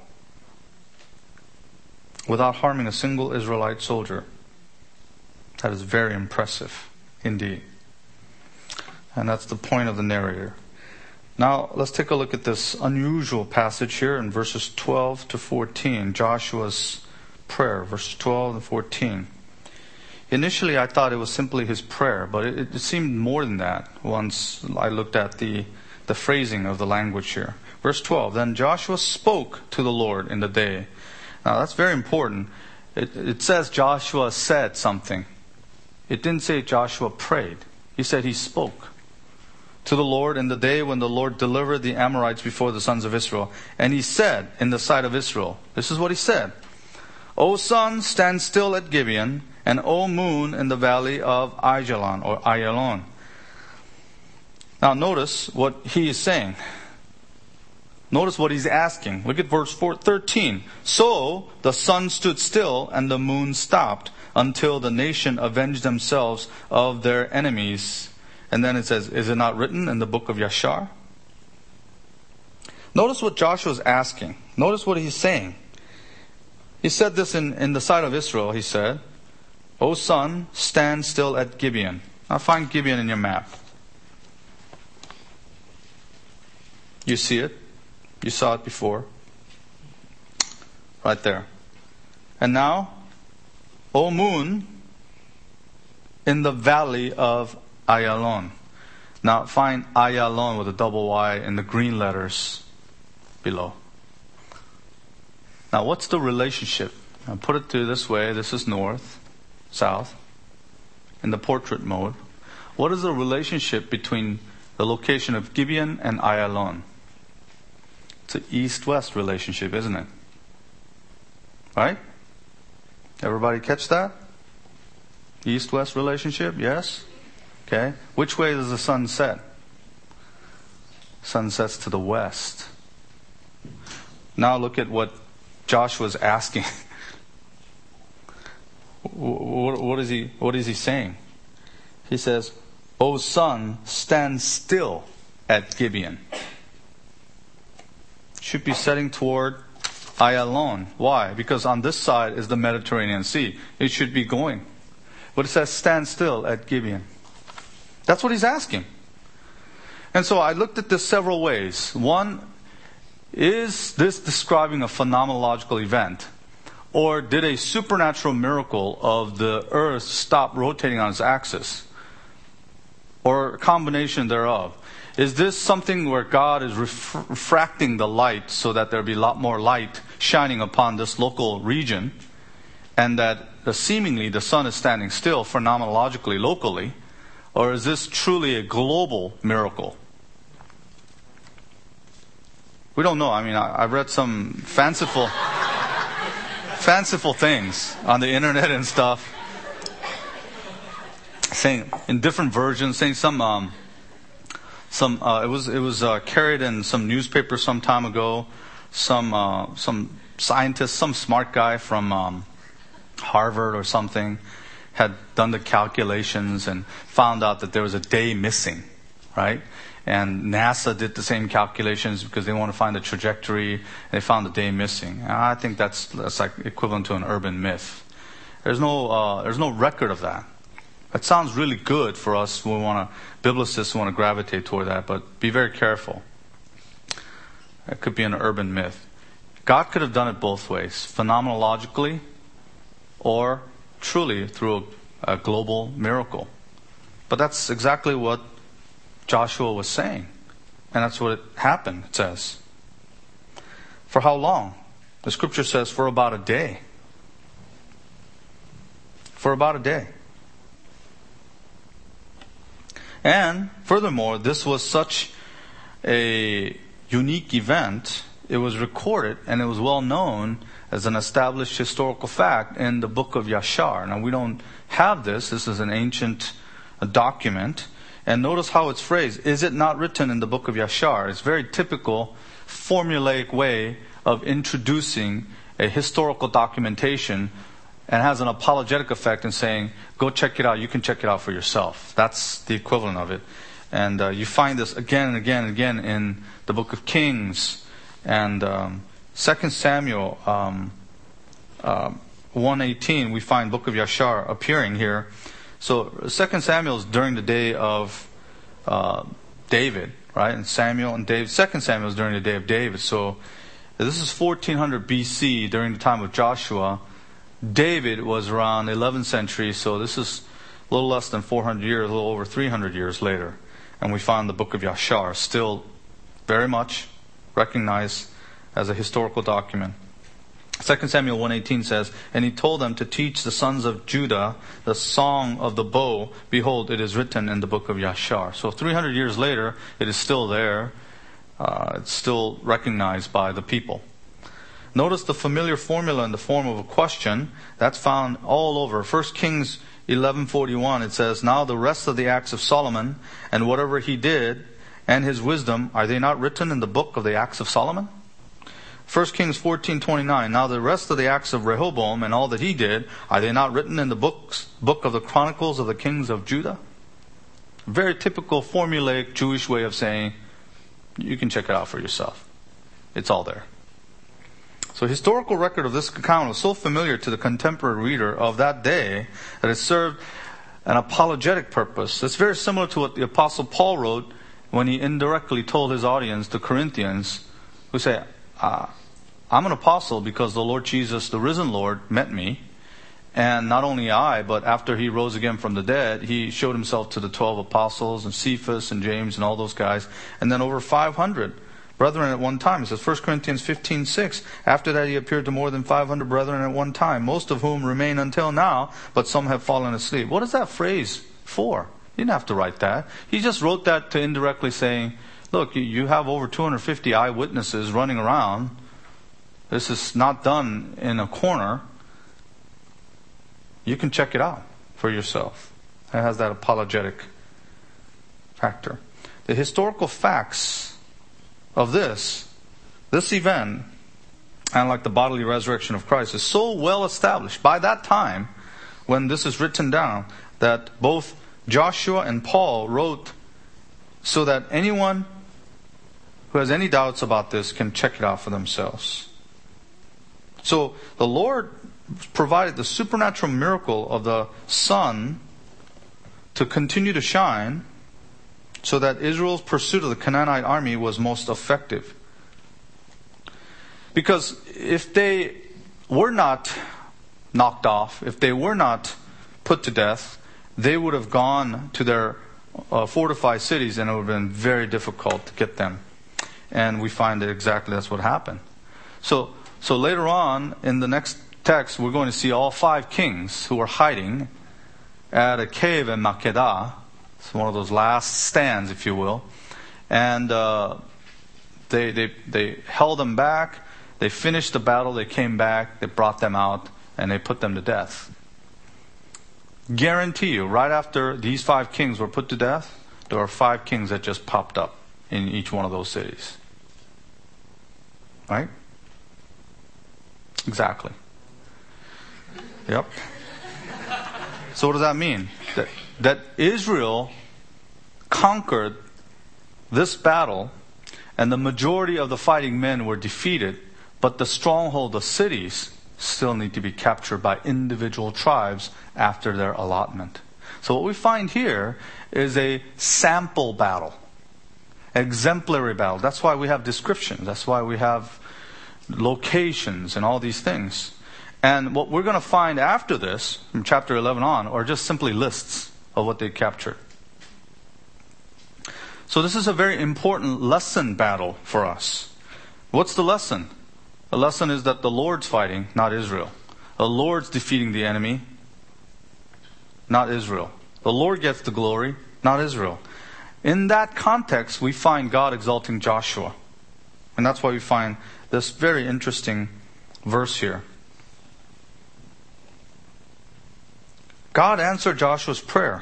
Without harming a single Israelite soldier. That is very impressive indeed. And that's the point of the narrator. Now, let's take a look at this unusual passage here in verses 12 to 14. Joshua's prayer, verses 12 and 14. Initially, I thought it was simply his prayer, but it seemed more than that once I looked at the phrasing of the language here. Verse 12, Then Joshua spoke to the Lord in the day. Now, that's very important. It says Joshua said something. It didn't say Joshua prayed. He said he spoke to the Lord in the day when the Lord delivered the Amorites before the sons of Israel. And he said in the sight of Israel, this is what he said, O sun, stand still at Gibeon, and O moon in the valley of Ajalon or Ayalon. Now notice what he is saying. Notice what he's asking. Look at verse 13. So the sun stood still and the moon stopped until the nation avenged themselves of their enemies. And then it says, is it not written in the book of Yashar? Notice what Joshua's asking. Notice what he's saying. He said this in the sight of Israel. He said, O sun, stand still at Gibeon. Now find Gibeon in your map. You see it? You saw it before. Right there. And now, O moon, in the valley of Ayalon. Now find Ayalon with a double Y in the green letters below. Now what's the relationship? I'll put it to this way. This is north, south, in the portrait mode. What is the relationship between the location of Gibeon and Ayalon? It's an east-west relationship, isn't it? Right? Everybody catch that? East-west relationship, yes? Okay. Which way does the sun set? Sun sets to the west. Now look at what Joshua's asking. What is he saying? He says, O sun, stand still at Gibeon. Should be setting toward Ayalon. Why? Because on this side is the Mediterranean Sea. It should be going. But it says stand still at Gibeon. That's what he's asking. And so I looked at this several ways. One, is this describing a phenomenological event? Or did a supernatural miracle of the earth stop rotating on its axis? Or a combination thereof? Is this something where God is refracting the light so that there'll be a lot more light shining upon this local region, and that seemingly the sun is standing still phenomenologically, locally? Or is this truly a global miracle? We don't know. I mean, I've read some fanciful things on the internet and stuff, saying in different versions, saying it was carried in some newspaper some time ago. Some scientist, some smart guy from Harvard or something, had done the calculations and found out that there was a day missing, right? And NASA did the same calculations because they want to find the trajectory, and they found the day missing. And I think that's like equivalent to an urban myth. There's no record of that. It sounds really good for us biblicists who want to gravitate toward that, but be very careful. It could be an urban myth. God could have done it both ways, phenomenologically or truly through a global miracle. But that's exactly what Joshua was saying. And that's what happened, it says. For how long? The scripture says for about a day. For about a day. And furthermore, this was such a unique event. It was recorded and it was well known as an established historical fact in the book of Yashar. Now we don't have this. This is an ancient document. And notice how it's phrased. Is it not written in the book of Yashar? It's a very typical formulaic way of introducing a historical documentation, and has an apologetic effect in saying, go check it out. You can check it out for yourself. That's the equivalent of it. And you find this again and again and again in the book of Kings and 2 Samuel 1:18. We find book of Yashar appearing here. So 2 Samuel is during the day of David, right? And Samuel and David. 2 Samuel is during the day of David. So this is 1400 BC, during the time of Joshua. David was around 11th century, so this is a little less than 400 years, a little over 300 years later. And we find the book of Yashar still very much recognized as a historical document. 2 Samuel 1:18 says, and he told them to teach the sons of Judah the song of the bow. Behold, it is written in the book of Yashar. So 300 years later, it is still there. It's still recognized by the people. Notice the familiar formula in the form of a question. That's found all over. 1 Kings 11:41, it says, now the rest of the acts of Solomon and whatever he did and his wisdom, are they not written in the book of the acts of Solomon? 1 Kings 14:29, now the rest of the acts of Rehoboam and all that he did, are they not written in the book of the Chronicles of the Kings of Judah? Very typical formulaic Jewish way of saying, you can check it out for yourself. It's all there. So historical record of this account was so familiar to the contemporary reader of that day that it served an apologetic purpose. It's very similar to what the Apostle Paul wrote when he indirectly told his audience, the Corinthians, who say, I'm an apostle because the Lord Jesus, the risen Lord, met me. And not only I, but after he rose again from the dead, he showed himself to the 12 apostles and Cephas and James and all those guys. And then over 500 brethren at one time. It says 1 Corinthians 15:6. After that he appeared to more than 500 brethren at one time, most of whom remain until now, but some have fallen asleep. What is that phrase for? He didn't have to write that. He just wrote that to indirectly saying, look, you have over 250 eyewitnesses running around. This is not done in a corner. You can check it out for yourself. It has that apologetic factor. The historical facts of this event, and like the bodily resurrection of Christ, is so well established by that time when this is written down that both Joshua and Paul wrote so that anyone who has any doubts about this can check it out for themselves. So the Lord provided the supernatural miracle of the sun to continue to shine so that Israel's pursuit of the Canaanite army was most effective. Because if they were not knocked off, if they were not put to death, they would have gone to their fortified cities, and it would have been very difficult to get them. And we find that exactly that's what happened. So later on, in the next text, we're going to see all 5 kings who were hiding at a cave in Makkedah. It's one of those last stands, if you will. And they held them back. They finished the battle. They came back. They brought them out, and they put them to death. Guarantee you, right after these 5 kings were put to death, there are 5 kings that just popped up in each one of those cities. Right? Exactly. Yep. So what does that mean? That Israel conquered this battle, and the majority of the fighting men were defeated, but the stronghold, the cities, still need to be captured by individual tribes after their allotment. So what we find here is a sample battle, exemplary battle. That's why we have descriptions. That's why we have locations and all these things. And what we're going to find after this, from chapter 11 on, are just simply lists of what they captured. So this is a very important lesson battle for us. What's the lesson? The lesson is that the Lord's fighting, not Israel. The Lord's defeating the enemy, not Israel. The Lord gets the glory, not Israel. In that context, we find God exalting Joshua. And that's why we find this very interesting verse here. God answered Joshua's prayer,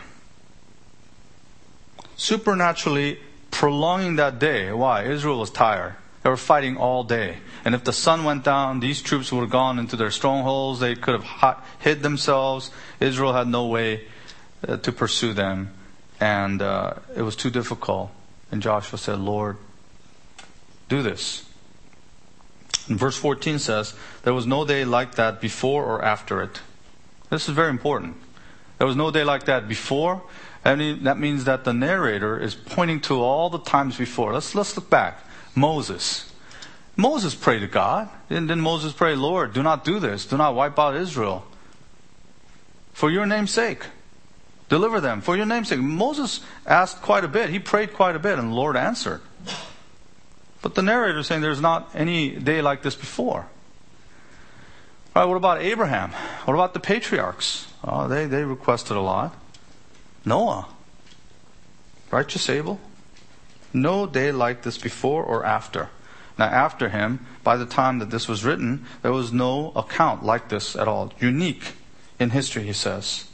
supernaturally prolonging that day. Why? Israel was tired. They were fighting all day. And if the sun went down, these troops would have gone into their strongholds. They could have hid themselves. Israel had no way to pursue them. And it was too difficult. And Joshua said, Lord, do this. And verse 14 says, there was no day like that before or after it. This is very important. There was no day like that before. And that means that the narrator is pointing to all the times before. Let's look back. Moses prayed to God. Didn't Moses pray, Lord, do not do this. Do not wipe out Israel. For your name's sake. Deliver them for your name's sake. Moses asked quite a bit. He prayed quite a bit, and the Lord answered. But the narrator is saying there's not any day like this before. All right, what about Abraham? What about the patriarchs? Oh, they requested a lot. Noah. Righteous Abel. No day like this before or after. Now after him, by the time that this was written, there was no account like this at all. Unique in history, he says.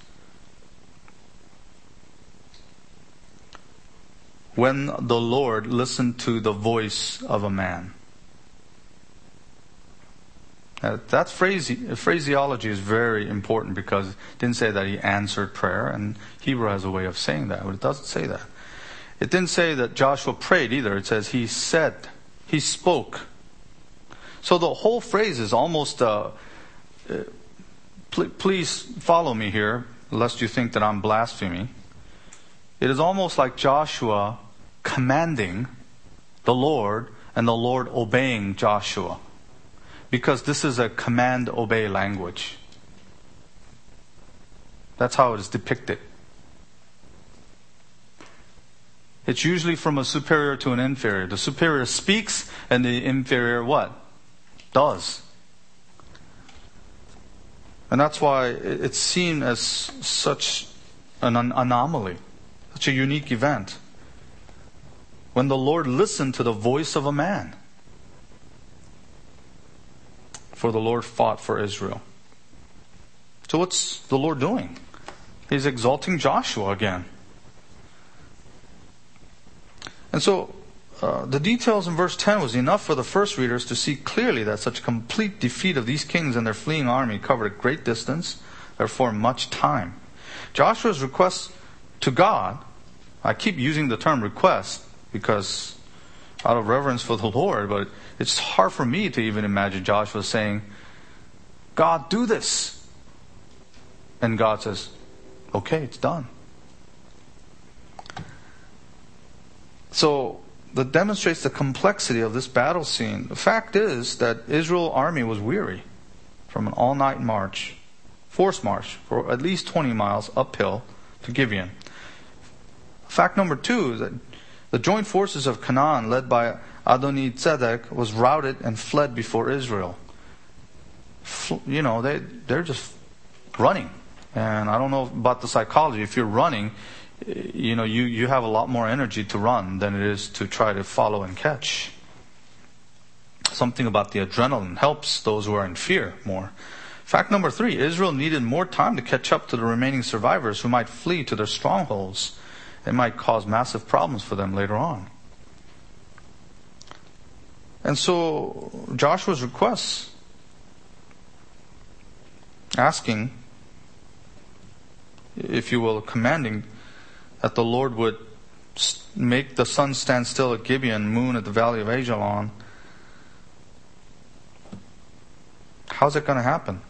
When the Lord listened to the voice of a man. That phraseology is very important because it didn't say that he answered prayer, and Hebrew has a way of saying that, but it doesn't say that. It didn't say that Joshua prayed either. It says he said, he spoke. So the whole phrase is almost, please follow me here, lest you think that I'm blaspheming. It is almost like Joshua commanding the Lord and the Lord obeying Joshua. Because this is a command-obey language. That's how it is depicted. It's usually from a superior to an inferior. The superior speaks and the inferior what? Does. And that's why it's seen as such an anomaly, such a unique event. When the Lord listened to the voice of a man. For the Lord fought for Israel. So what's the Lord doing? He's exalting Joshua again. And so the details in verse 10 was enough for the first readers to see clearly that such complete defeat of these kings and their fleeing army covered a great distance, therefore much time. Joshua's request to God, I keep using the term request because out of reverence for the Lord, but it's hard for me to even imagine Joshua saying, God, do this. And God says, okay, it's done. So that demonstrates the complexity of this battle scene. The fact is that Israel's army was weary. from an all-night march, forced march, for at least 20 miles uphill to Gibeon. Fact number 2 is that the joint forces of Canaan, led by Adoni-Zedek, was routed and fled before Israel. They're just running. And I don't know about the psychology. If you're running, you have a lot more energy to run than it is to try to follow and catch. Something about the adrenaline helps those who are in fear more. Fact number 3, Israel needed more time to catch up to the remaining survivors who might flee to their strongholds. It might cause massive problems for them later on. And so Joshua's requests, asking, if you will, commanding that the Lord would make the sun stand still at Gibeon, moon at the valley of Ajalon. How's it going to happen?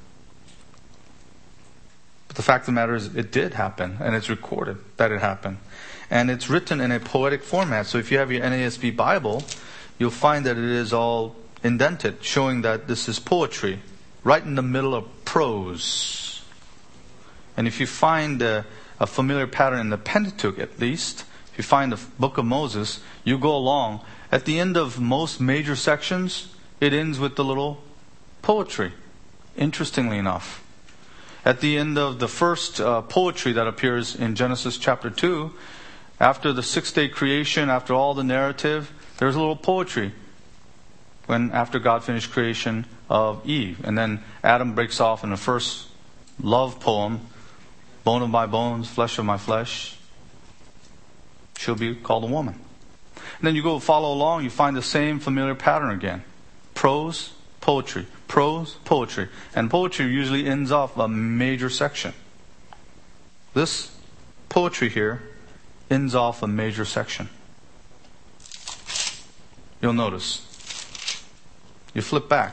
But the fact of the matter is, it did happen, and it's recorded that it happened. And it's written in a poetic format. So if you have your NASB Bible, you'll find that it is all indented, showing that this is poetry, right in the middle of prose. And if you find a familiar pattern in the Pentateuch, at least, if you find the book of Moses, you go along. At the end of most major sections, it ends with the little poetry, interestingly enough. At the end of the first poetry that appears in Genesis chapter 2, after the 6-day creation, after all the narrative, there's a little poetry after God finished creation of Eve. And then Adam breaks off in the first love poem, bone of my bones, flesh of my flesh. She'll be called a woman. And then you go follow along, you find the same familiar pattern again. Prose, poetry. Prose, poetry. And poetry usually ends off a major section. This poetry here ends off a major section. You'll notice. You flip back.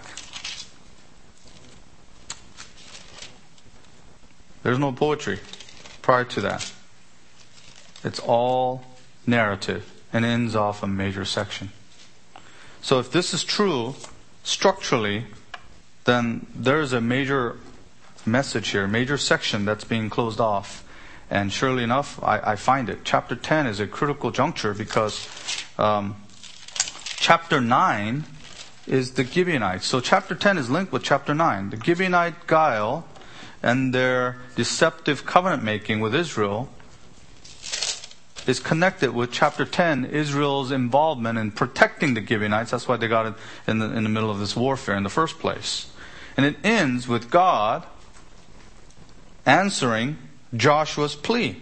There's no poetry prior to that. It's all narrative and ends off a major section. So if this is true structurally, then there's a major message here, a major section that's being closed off. And surely enough, I find it. Chapter 10 is a critical juncture because chapter 9 is the Gibeonites. So chapter 10 is linked with chapter 9. The Gibeonite guile and their deceptive covenant making with Israel is connected with chapter 10, Israel's involvement in protecting the Gibeonites. That's why they got it in the middle of this warfare in the first place. And it ends with God answering Joshua's plea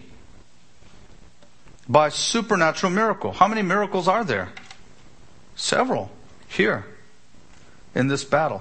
by supernatural miracle. How many miracles are there? Several here in this battle.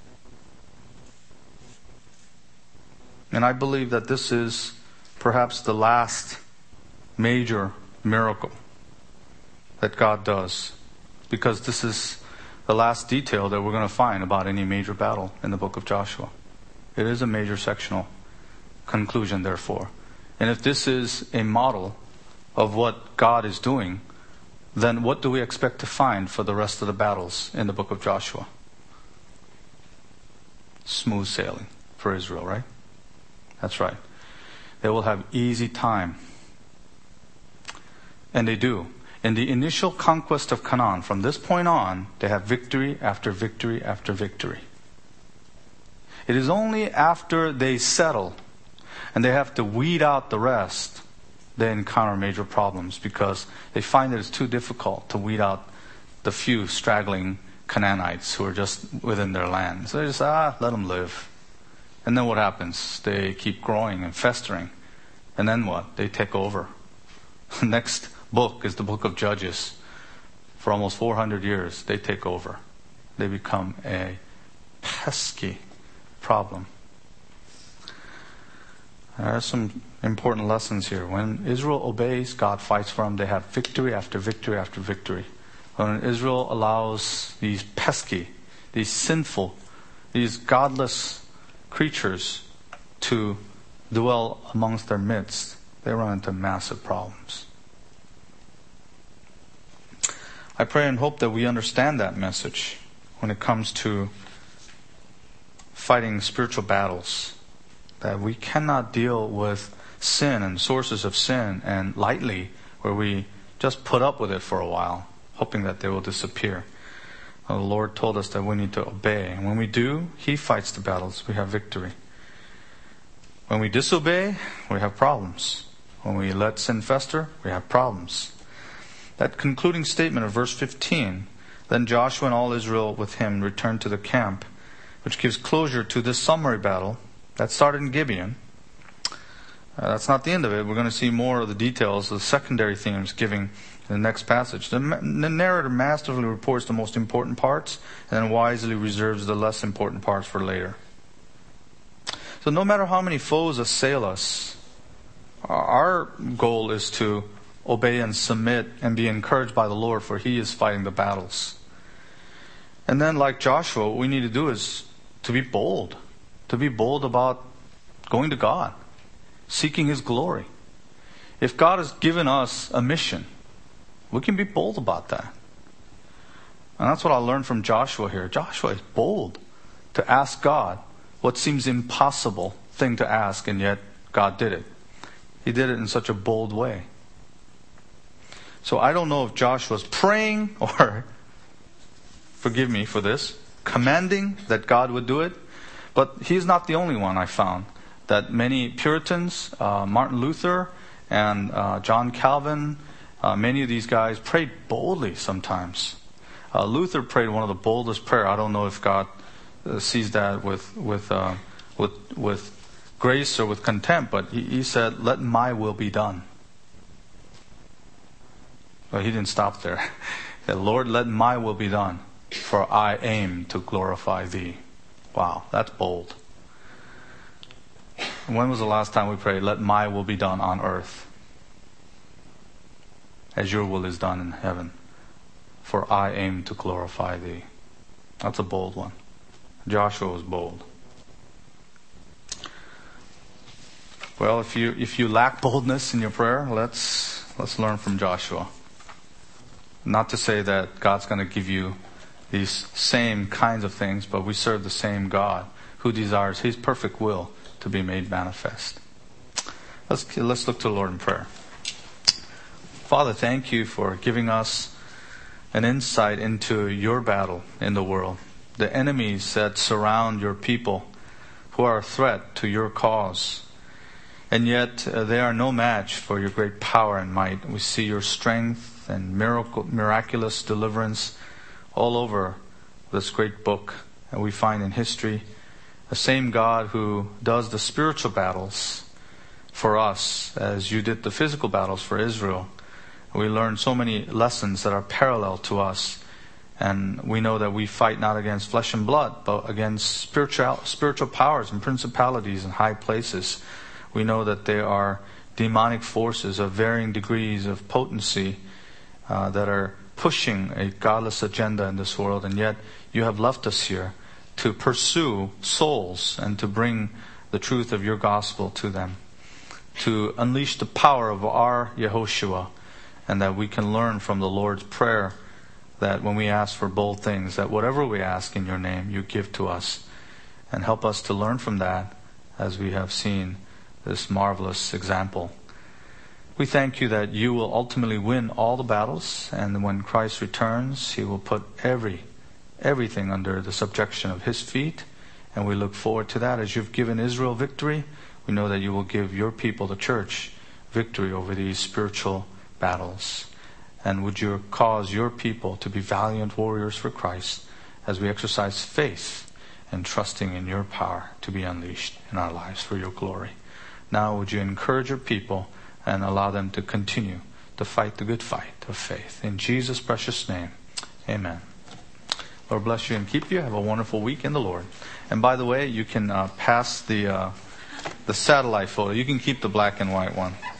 And I believe that this is perhaps the last major miracle that God does, because this is the last detail that we're going to find about any major battle in the book of Joshua. It is a major sectional conclusion, therefore. And if this is a model of what God is doing, then what do we expect to find for the rest of the battles in the book of Joshua? Smooth sailing for Israel, right? That's right. They will have easy time. And they do. In the initial conquest of Canaan, from this point on, they have victory after victory after victory. It is only after they settle and they have to weed out the rest, they encounter major problems because they find that it's too difficult to weed out the few straggling Canaanites who are just within their land. So they just, let them live. And then what happens? They keep growing and festering. And then what? They take over. The next book is the book of Judges. For almost 400 years, they take over. They become a pesky problem. There are some important lessons here. When Israel obeys, God fights for them. They have victory after victory after victory. When Israel allows these pesky, these sinful, these godless creatures to dwell amongst their midst, they run into massive problems. I pray and hope that we understand that message when it comes to fighting spiritual battles. That we cannot deal with sin and sources of sin and lightly, where we just put up with it for a while, hoping that they will disappear. The Lord told us that we need to obey. And when we do, He fights the battles. We have victory. When we disobey, we have problems. When we let sin fester, we have problems. That concluding statement of verse 15, then Joshua and all Israel with him returned to the camp, which gives closure to this summary battle that started in Gibeon. That's not the end of it. We're going to see more of the details, the secondary themes giving in the next passage. The narrator masterfully reports the most important parts and then wisely reserves the less important parts for later. So no matter how many foes assail us, our goal is to obey and submit and be encouraged by the Lord, for He is fighting the battles. And then, like Joshua, what we need to do is to be bold about going to God, seeking His glory. If God has given us a mission, we can be bold about that. And that's what I learned from Joshua here. Joshua is bold to ask God what seems impossible thing to ask, and yet God did it. He did it in such a bold way. So I don't know if Joshua's praying or, forgive me for this, commanding that God would do it. But he's not the only one I found. That many Puritans, Martin Luther and John Calvin, many of these guys prayed boldly sometimes. Luther prayed one of the boldest prayers. I don't know if God sees that with grace or with contempt, but he said, "Let my will be done." But he didn't stop there. He said, "Lord, let my will be done, for I aim to glorify Thee." Wow, that's bold. When was the last time we prayed, "Let my will be done on earth, as Your will is done in heaven, for I aim to glorify Thee"? That's a bold one. Joshua was bold. Well, if you lack boldness in your prayer, let's learn from Joshua. Not to say that God's going to give you these same kinds of things, but we serve the same God who desires His perfect will to be made manifest. Let's look to the Lord in prayer. Father, thank You for giving us an insight into Your battle in the world. The enemies that surround Your people who are a threat to Your cause. And yet they are no match for Your great power and might. We see Your strength and miraculous deliverance all over this great book. And we find in history the same God who does the spiritual battles for us as You did the physical battles for Israel. We learn so many lessons that are parallel to us. And we know that we fight not against flesh and blood, but against spiritual powers and principalities in high places. We know that there are demonic forces of varying degrees of potency that are pushing a godless agenda in this world. And yet You have left us here to pursue souls and to bring the truth of Your gospel to them. To unleash the power of our Yehoshua, and that we can learn from the Lord's prayer that when we ask for bold things, that whatever we ask in Your name, You give to us. And help us to learn from that as we have seen this marvelous example. We thank You that You will ultimately win all the battles, and when Christ returns, He will put everything under the subjection of His feet, and we look forward to that. As You've given Israel victory, we know that You will give Your people, the church, victory over these spiritual battles. And would You cause Your people to be valiant warriors for Christ as we exercise faith and trusting in Your power to be unleashed in our lives for Your glory. Now would You encourage Your people and allow them to continue to fight the good fight of faith. In Jesus' precious name, amen. Lord bless you and keep you. Have a wonderful week in the Lord. And by the way, you can pass the satellite photo. You can keep the black and white one.